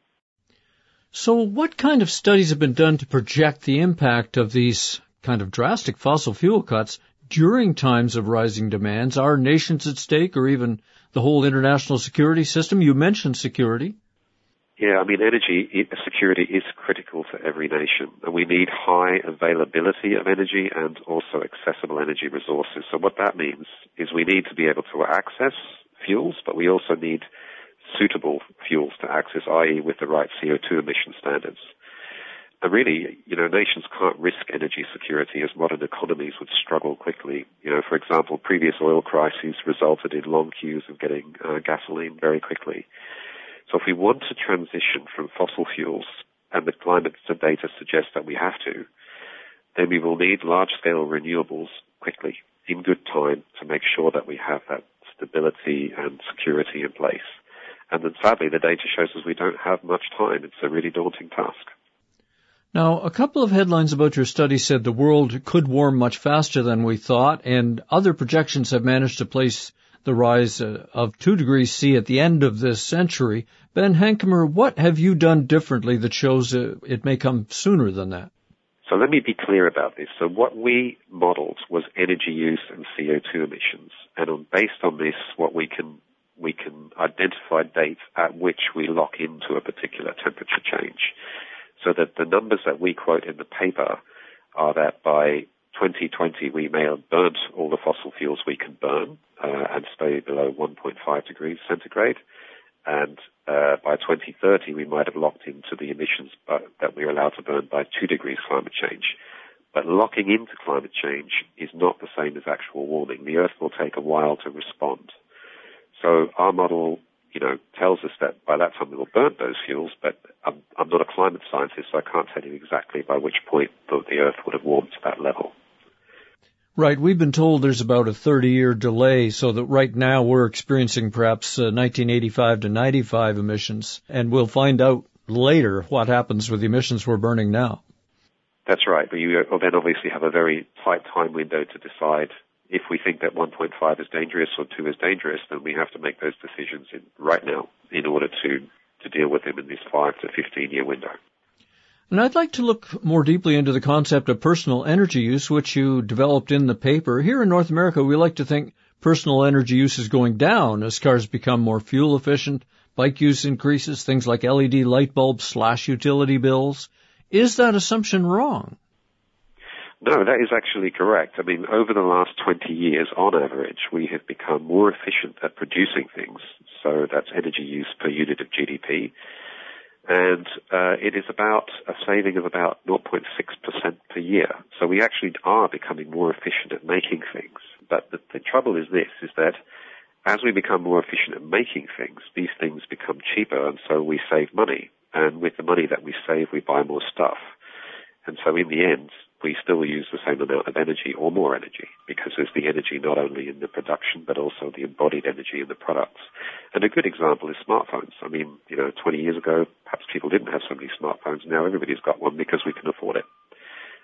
So what kind of studies have been done to project the impact of these kind of drastic fossil fuel cuts during times of rising demands? Are nations at stake, or even the whole international security system? You mentioned security. Yeah, I mean, energy security is critical to every nation, and we need high availability of energy and also accessible energy resources. So what that means is we need to be able to access fuels, but we also need suitable fuels to access, that is with the right C O two emission standards. And really, you know, nations can't risk energy security as modern economies would struggle quickly. You know, for example, previous oil crises resulted in long queues of getting uh, gasoline very quickly. So if we want to transition from fossil fuels, and the climate data suggests that we have to, then we will need large-scale renewables quickly, in good time, to make sure that we have that stability and security in place. And then sadly, the data shows us we don't have much time. It's a really daunting task. Now, a couple of headlines about your study said the world could warm much faster than we thought, and other projections have managed to place the rise uh, of two degrees C at the end of this century. Ben Hankemer, what have you done differently that shows uh, it may come sooner than that? So let me be clear about this. So what we modeled was energy use and C O two emissions. And on, based on this, what we can we can identify dates at which we lock into a particular temperature change. So that the numbers that we quote in the paper are that by twenty twenty we may have burnt all the fossil fuels we can burn uh, and stay below one point five degrees centigrade. And uh, by twenty thirty we might have locked into the emissions by, that we're allowed to burn by two degrees climate change. But locking into climate change is not the same as actual warming. The Earth will take a while to respond. So our model, you know, tells us that by that time we will burn those fuels, but I'm, I'm not a climate scientist, so I can't tell you exactly by which point the, the Earth would have warmed to that level. Right. We've been told there's about a thirty-year delay, so that right now we're experiencing perhaps uh, nineteen eighty-five to ninety-five emissions, and we'll find out later what happens with the emissions we're burning now. That's right, but you will then obviously have a very tight time window to decide if we think that one point five is dangerous or two is dangerous, then we have to make those decisions in, right now in order to, to deal with them in this five to fifteen year window. And I'd like to look more deeply into the concept of personal energy use, which you developed in the paper. Here in North America, we like to think personal energy use is going down as cars become more fuel efficient, bike use increases, things like L E D light bulbs slash utility bills. Is that assumption wrong? No, that is actually correct. I mean, over the last twenty years, on average, we have become more efficient at producing things. So that's energy use per unit of G D P. And uh, it is about a saving of about zero point six percent per year. So we actually are becoming more efficient at making things. But the, the trouble is this, is that as we become more efficient at making things, these things become cheaper, and so we save money. And with the money that we save, we buy more stuff. And so in the end, we still use the same amount of energy or more energy, because there's the energy not only in the production but also the embodied energy in the products. And a good example is smartphones. I mean, you know, twenty years ago, perhaps people didn't have so many smartphones. Now everybody's got one because we can afford it.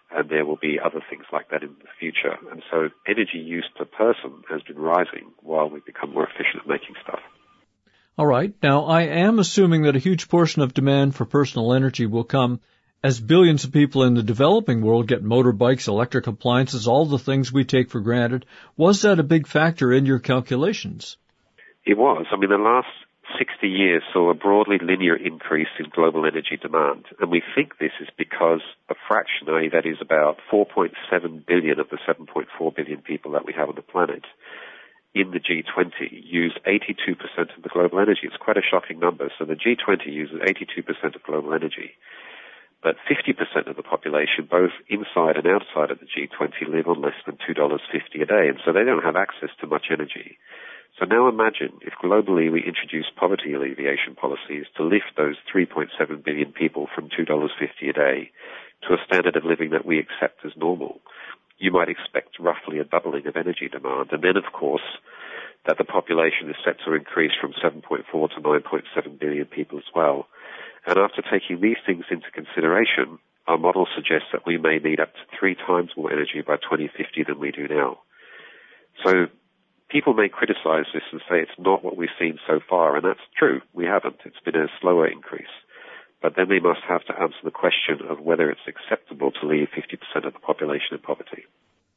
and there will be other things like that in the future. And so energy use per person has been rising while we become more efficient at making stuff. All right. Now, I am assuming that a huge portion of demand for personal energy will come as billions of people in the developing world get motorbikes, electric appliances, all the things we take for granted. Was that a big factor in your calculations? It was. I mean, the last sixty years saw a broadly linear increase in global energy demand. And we think this is because a fraction, that is, that is about four point seven billion of the seven point four billion people that we have on the planet, in the G twenty use eighty-two percent of the global energy. It's quite a shocking number. So the G twenty uses eighty-two percent of global energy. But fifty percent of the population, both inside and outside of the G twenty, live on less than two dollars fifty a day. And so they don't have access to much energy. So now imagine if globally we introduce poverty alleviation policies to lift those three point seven billion people from two dollars fifty a day to a standard of living that we accept as normal. You might expect roughly a doubling of energy demand. And then, of course, that the population is set to increase from seven point four to nine point seven billion people as well. And after taking these things into consideration, our model suggests that we may need up to three times more energy by twenty fifty than we do now. So people may criticize this and say it's not what we've seen so far, and that's true. We haven't. It's been a slower increase. But then they must have to answer the question of whether it's acceptable to leave fifty percent of the population in poverty.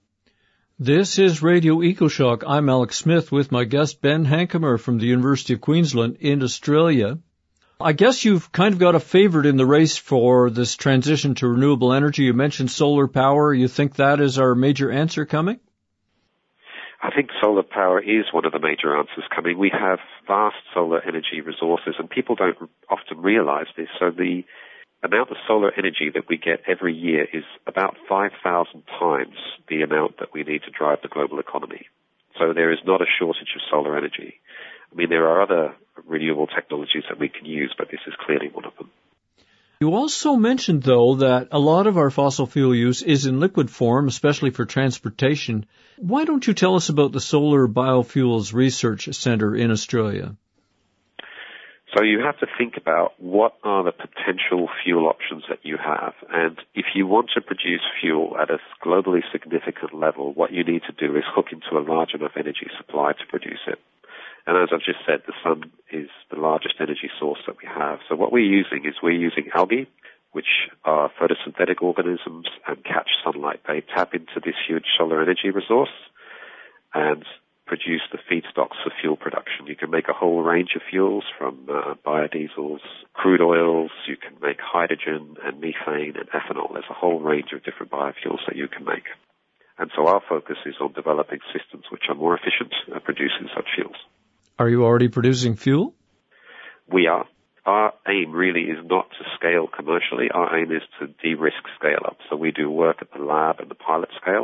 This is Radio EcoShock. I'm Alex Smith with my guest Ben Hankamer from the University of Queensland in Australia. I guess you've kind of got a favorite in the race for this transition to renewable energy. You mentioned solar power. You think that is our major answer coming? I think solar power is one of the major answers coming. We have vast solar energy resources, and people don't often realize this. So the amount of solar energy that we get every year is about five thousand times the amount that we need to drive the global economy. So there is not a shortage of solar energy. I mean, there are other renewable technologies that we can use, but this is clearly one of them. You also mentioned, though, that a lot of our fossil fuel use is in liquid form, especially for transportation. Why don't you tell us about the Solar Biofuels Research Centre in Australia? So you have to think about what are the potential fuel options that you have. And if you want to produce fuel at a globally significant level, what you need to do is hook into a large enough energy supply to produce it. And as I've just said, the sun is the largest energy source that we have. So what we're using is we're using algae, which are photosynthetic organisms and catch sunlight. They tap into this huge solar energy resource and produce the feedstocks for fuel production. You can make a whole range of fuels from uh, biodiesels, crude oils. You can make hydrogen and methane and ethanol. There's a whole range of different biofuels that you can make. And so our focus is on developing systems which are more efficient at producing such fuels. Are you already producing fuel? We are. Our aim really is not to scale commercially. Our aim is to de-risk scale-up. So we do work at the lab and the pilot scale.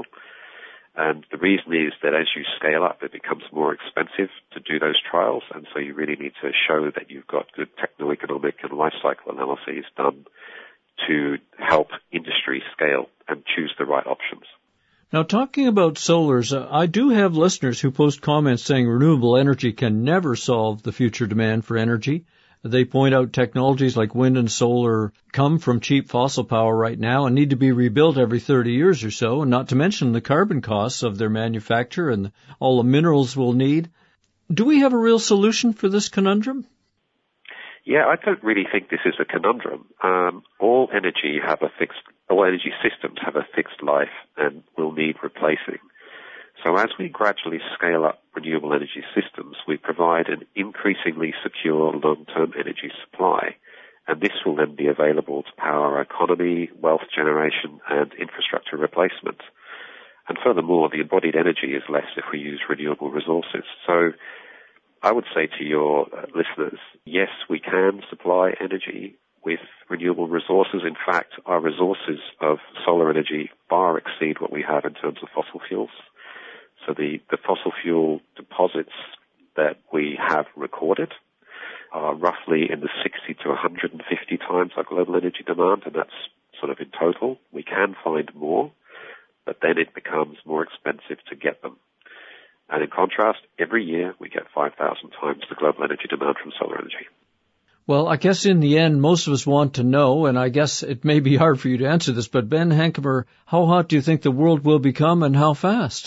And the reason is that as you scale up, it becomes more expensive to do those trials. And so you really need to show that you've got good techno-economic and life cycle analyses done to help industry scale and choose the right options. Now, talking about solars, uh, I do have listeners who post comments saying renewable energy can never solve the future demand for energy. They point out technologies like wind and solar come from cheap fossil power right now and need to be rebuilt every thirty years or so, and not to mention the carbon costs of their manufacture and all the minerals we'll need. Do we have a real solution for this conundrum? Yeah, I don't really think this is a conundrum. Um, all energy have a fixed, all energy systems have a fixed life and will need replacing. So as we gradually scale up renewable energy systems, we provide an increasingly secure long-term energy supply. And this will then be available to power our economy, wealth generation, and infrastructure replacement. And furthermore, the embodied energy is less if we use renewable resources. So I would say to your uh, listeners, yes, we can supply energy with renewable resources. In fact, our resources of solar energy far exceed what we have in terms of fossil fuels. So the, the fossil fuel deposits that we have recorded are roughly in the sixty to one hundred fifty times our global energy demand, and that's sort of in total. We can find more, but then it becomes more expensive to get them. And in contrast, every year we get five thousand times the global energy demand from solar energy. Well, I guess in the end, most of us want to know, and I guess it may be hard for you to answer this, but Ben Hankemer, how hot do you think the world will become and how fast?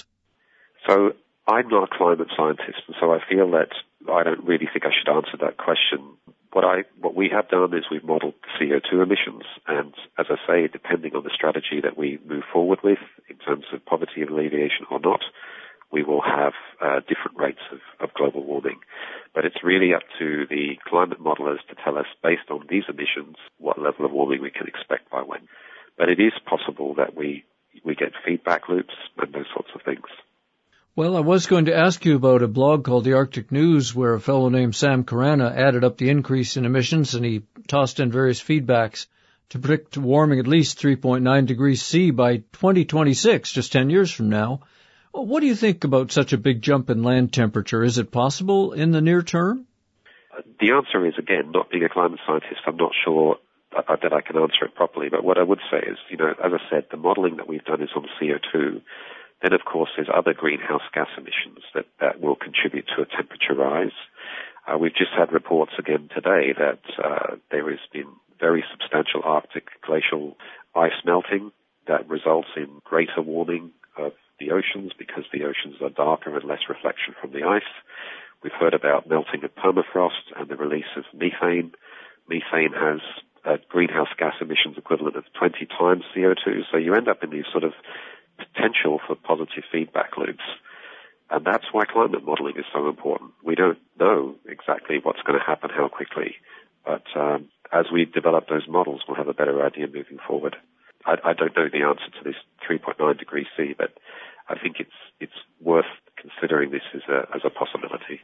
So I'm not a climate scientist, and so I feel that I don't really think I should answer that question. What I, what we have done is we've modeled the C O two emissions, and as I say, depending on the strategy that we move forward with in terms of poverty alleviation or not, we will have uh, different rates of, of global warming. But it's really up to the climate modelers to tell us, based on these emissions, what level of warming we can expect by when. But it is possible that we, we get feedback loops and those sorts of things. Well, I was going to ask you about a blog called The Arctic News, where a fellow named Sam Carana added up the increase in emissions, and he tossed in various feedbacks to predict warming at least three point nine degrees C by twenty twenty-six, just ten years from now. What do you think about such a big jump in land temperature? Is it possible in the near term? The answer is, again, not being a climate scientist, I'm not sure that I can answer it properly. But what I would say is, you know, as I said, the modeling that we've done is on C O two. Then, of course, there's other greenhouse gas emissions that, that will contribute to a temperature rise. Uh, we've just had reports again today that uh, there has been very substantial Arctic glacial ice melting that results in greater warming of the oceans because the oceans are darker and less reflection from the ice. We've heard about melting of permafrost and the release of methane. Methane has uh, greenhouse gas emissions equivalent of twenty times C O two, so you end up in these sort of potential for positive feedback loops. And that's why climate modeling is so important. We don't know exactly what's going to happen, how quickly, but um, as we develop those models, we'll have a better idea moving forward. I, I don't know the answer to this three point nine degrees C, but I think it's it's worth considering this as a as a possibility.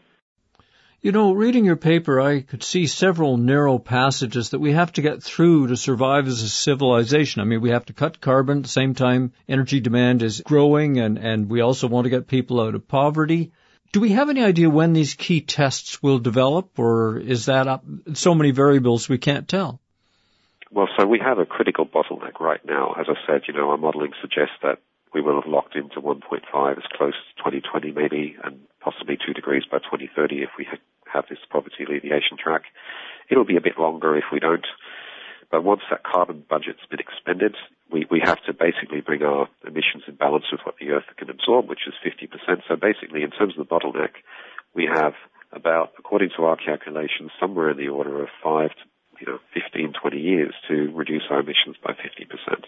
You know, reading your paper, I could see several narrow passages that we have to get through to survive as a civilization. I mean, we have to cut carbon at the same time energy demand is growing, and, and we also want to get people out of poverty. Do we have any idea when these key tests will develop, or is that up, so many variables we can't tell? Well, so we have a critical bottleneck right now. As I said, you know, our modeling suggests that we will have locked into one point five as close to twenty twenty maybe, and possibly two degrees by twenty thirty if we have this poverty alleviation track. It'll be a bit longer if we don't. But once that carbon budget's been expended, we, we have to basically bring our emissions in balance with what the Earth can absorb, which is fifty percent. So basically, in terms of the bottleneck, we have about, according to our calculations, somewhere in the order of five to you know, fifteen, twenty years to reduce our emissions by fifty percent.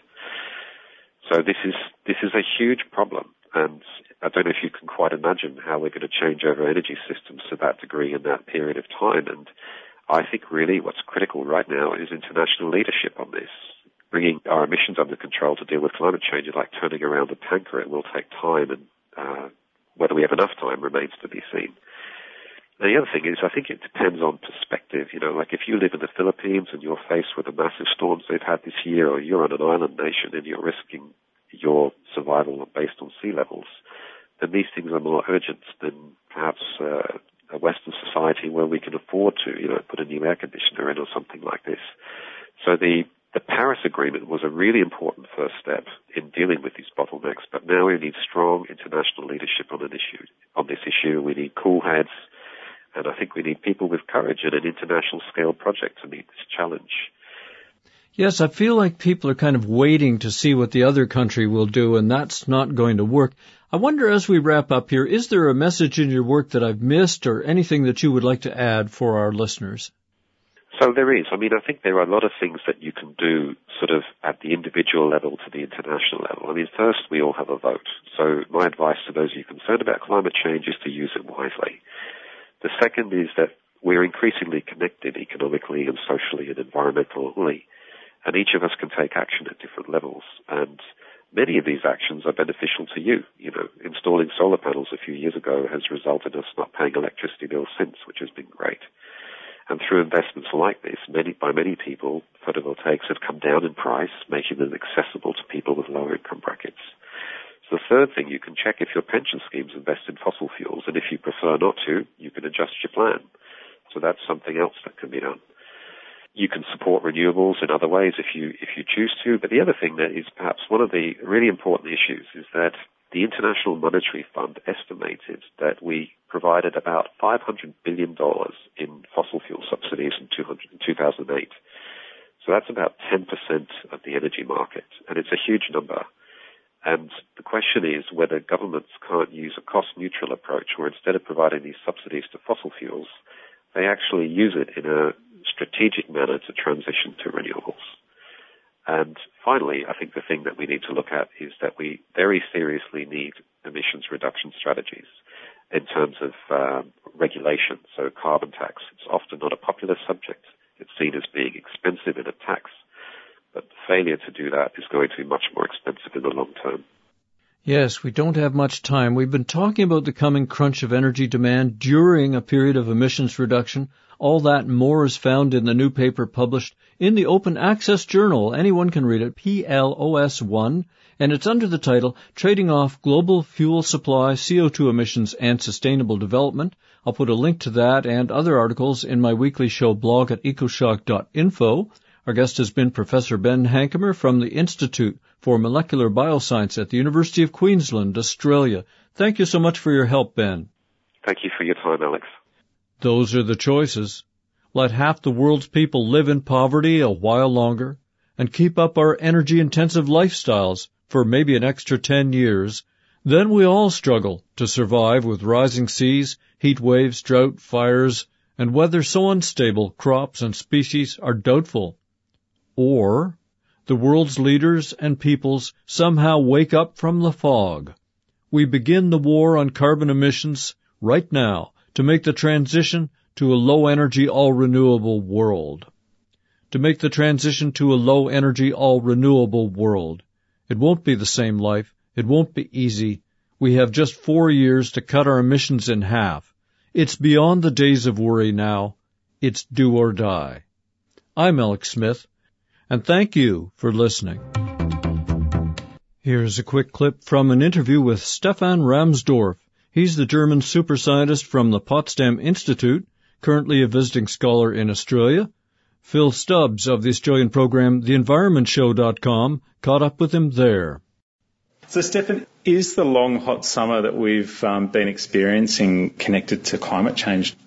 So this is this is a huge problem, and I don't know if you can quite imagine how we're going to change over energy systems to that degree in that period of time. And I think really what's critical right now is international leadership on this. Bringing our emissions under control to deal with climate change is like turning around a tanker. It will take time, and uh, whether we have enough time remains to be seen. And the other thing is, I think it depends on perspective. You know, like if you live in the Philippines and you're faced with the massive storms they've had this year, or you're on an island nation and you're risking your survival based on sea levels, then these things are more urgent than perhaps uh, a Western society where we can afford to, you know, put a new air conditioner in or something like this. So the, the Paris Agreement was a really important first step in dealing with these bottlenecks, but now we need strong international leadership on an issue. On this issue, we need cool heads. And I think we need people with courage and an international scale project to meet this challenge. Yes, I feel like people are kind of waiting to see what the other country will do, and that's not going to work. I wonder, as we wrap up here, is there a message in your work that I've missed or anything that you would like to add for our listeners? So there is. I mean, I think there are a lot of things that you can do sort of at the individual level to the international level. I mean, first, we all have a vote. So my advice to those of you concerned about climate change is to use it wisely. The second is that we're increasingly connected economically and socially and environmentally, and each of us can take action at different levels. And many of these actions are beneficial to you. You know, installing solar panels a few years ago has resulted in us not paying electricity bills since, which has been great. And through investments like this, many by many people, photovoltaics have come down in price, making them accessible to people with lower income brackets. So the third thing, you can check if your pension schemes invest in fossil fuels, and if you prefer not to, you can adjust your plan. So that's something else that can be done. You can support renewables in other ways if you if you choose to, but the other thing that is perhaps one of the really important issues is that the International Monetary Fund estimated that we provided about five hundred billion dollars in fossil fuel subsidies in two thousand eight. So that's about ten percent of the energy market, and it's a huge number. And the question is whether governments can't use a cost-neutral approach where instead of providing these subsidies to fossil fuels, they actually use it in a strategic manner to transition to renewables. And finally, I think the thing that we need to look at is that we very seriously need emissions reduction strategies in terms of um, regulation, so carbon tax. It's often not a popular subject. It's seen as being expensive in a tax, but the failure to do that is going to be much more expensive in the long term. Yes, we don't have much time. We've been talking about the coming crunch of energy demand during a period of emissions reduction. All that and more is found in the new paper published in the Open Access Journal. Anyone can read it, P L O S one, and it's under the title Trading Off Global Fuel Supply, C O two Emissions, and Sustainable Development. I'll put a link to that and other articles in my weekly show blog at ecoshock dot info. Our guest has been Professor Ben Hankamer from the Institute for Molecular Bioscience at the University of Queensland, Australia. Thank you so much for your help, Ben. Thank you for your time, Alex. Those are the choices. Let half the world's people live in poverty a while longer and keep up our energy-intensive lifestyles for maybe an extra ten years. Then we all struggle to survive with rising seas, heat waves, drought, fires, and weather so unstable crops and species are doubtful. Or the world's leaders and peoples somehow wake up from the fog. We begin the war on carbon emissions right now to make the transition to a low-energy, all-renewable world. To make the transition to a low-energy, all-renewable world. It won't be the same life. It won't be easy. We have just four years to cut our emissions in half. It's beyond the days of worry now. It's do or die. I'm Alex Smith, and thank you for listening. Here's a quick clip from an interview with Stefan Ramsdorf. He's the German super scientist from the Potsdam Institute, currently a visiting scholar in Australia. Phil Stubbs of the Australian program the environment show dot com caught up with him there. So, Stefan, is the long, hot summer that we've um, been experiencing connected to climate change?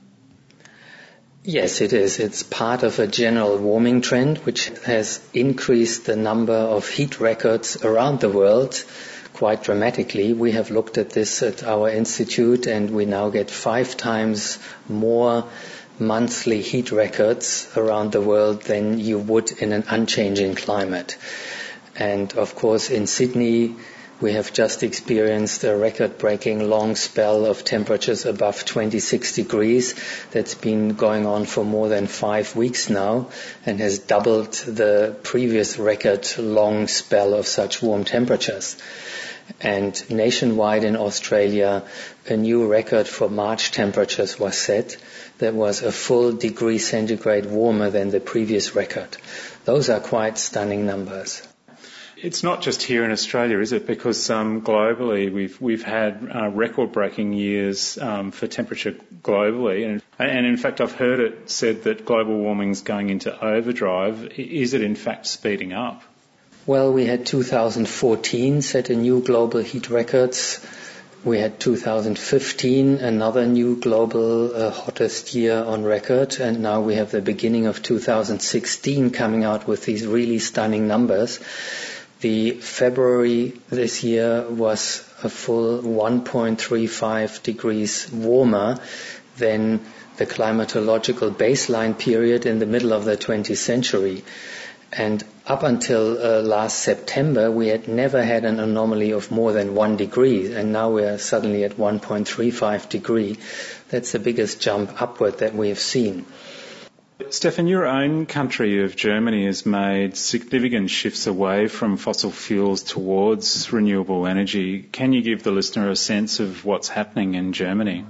Yes, it is. It's part of a general warming trend which has increased the number of heat records around the world quite dramatically. We have looked at this at our institute, and we now get five times more monthly heat records around the world than you would in an unchanging climate. And of course, in Sydney, we have just experienced a record-breaking long spell of temperatures above twenty-six degrees that's been going on for more than five weeks now and has doubled the previous record long spell of such warm temperatures. And nationwide in Australia, a new record for March temperatures was set that was a full degree centigrade warmer than the previous record. Those are quite stunning numbers. It's not just here in Australia, is it? Because um, globally, we've we've had uh, record-breaking years um, for temperature globally, and and in fact, I've heard it said that global warming is going into overdrive. Is it in fact speeding up? Well, we had two thousand fourteen set a new global heat records. We had two thousand fifteen, another new global uh, hottest year on record, and now we have the beginning of two thousand sixteen coming out with these really stunning numbers. The February this year was a full one point three five degrees warmer than the climatological baseline period in the middle of the twentieth century. And up until uh, last September, we had never had an anomaly of more than one degree, and now we are suddenly at one point three five degree. That's the biggest jump upward that we have seen. Stefan, your own country of Germany has made significant shifts away from fossil fuels towards renewable energy. Can you give the listener a sense of what's happening in Germany?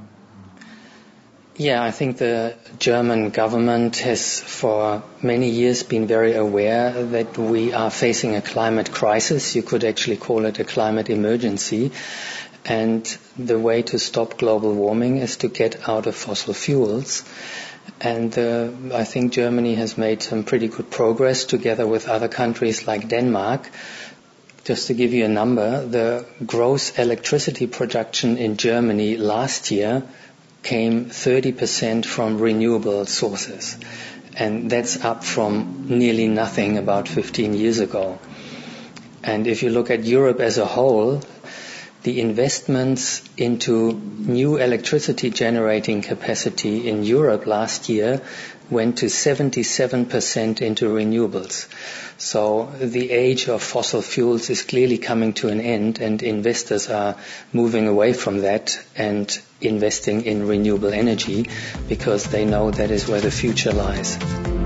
Yeah, I think the German government has for many years been very aware that we are facing a climate crisis. You could actually call it a climate emergency. And the way to stop global warming is to get out of fossil fuels. And uh, I think Germany has made some pretty good progress together with other countries like Denmark Just to give you a number, the gross electricity production in Germany last year came thirty percent from renewable sources. And that's up from nearly nothing about fifteen years ago. And if you look at Europe as a whole, the investments into new electricity generating capacity in Europe last year went to seventy-seven percent into renewables. So the age of fossil fuels is clearly coming to an end, and investors are moving away from that and investing in renewable energy because they know that is where the future lies.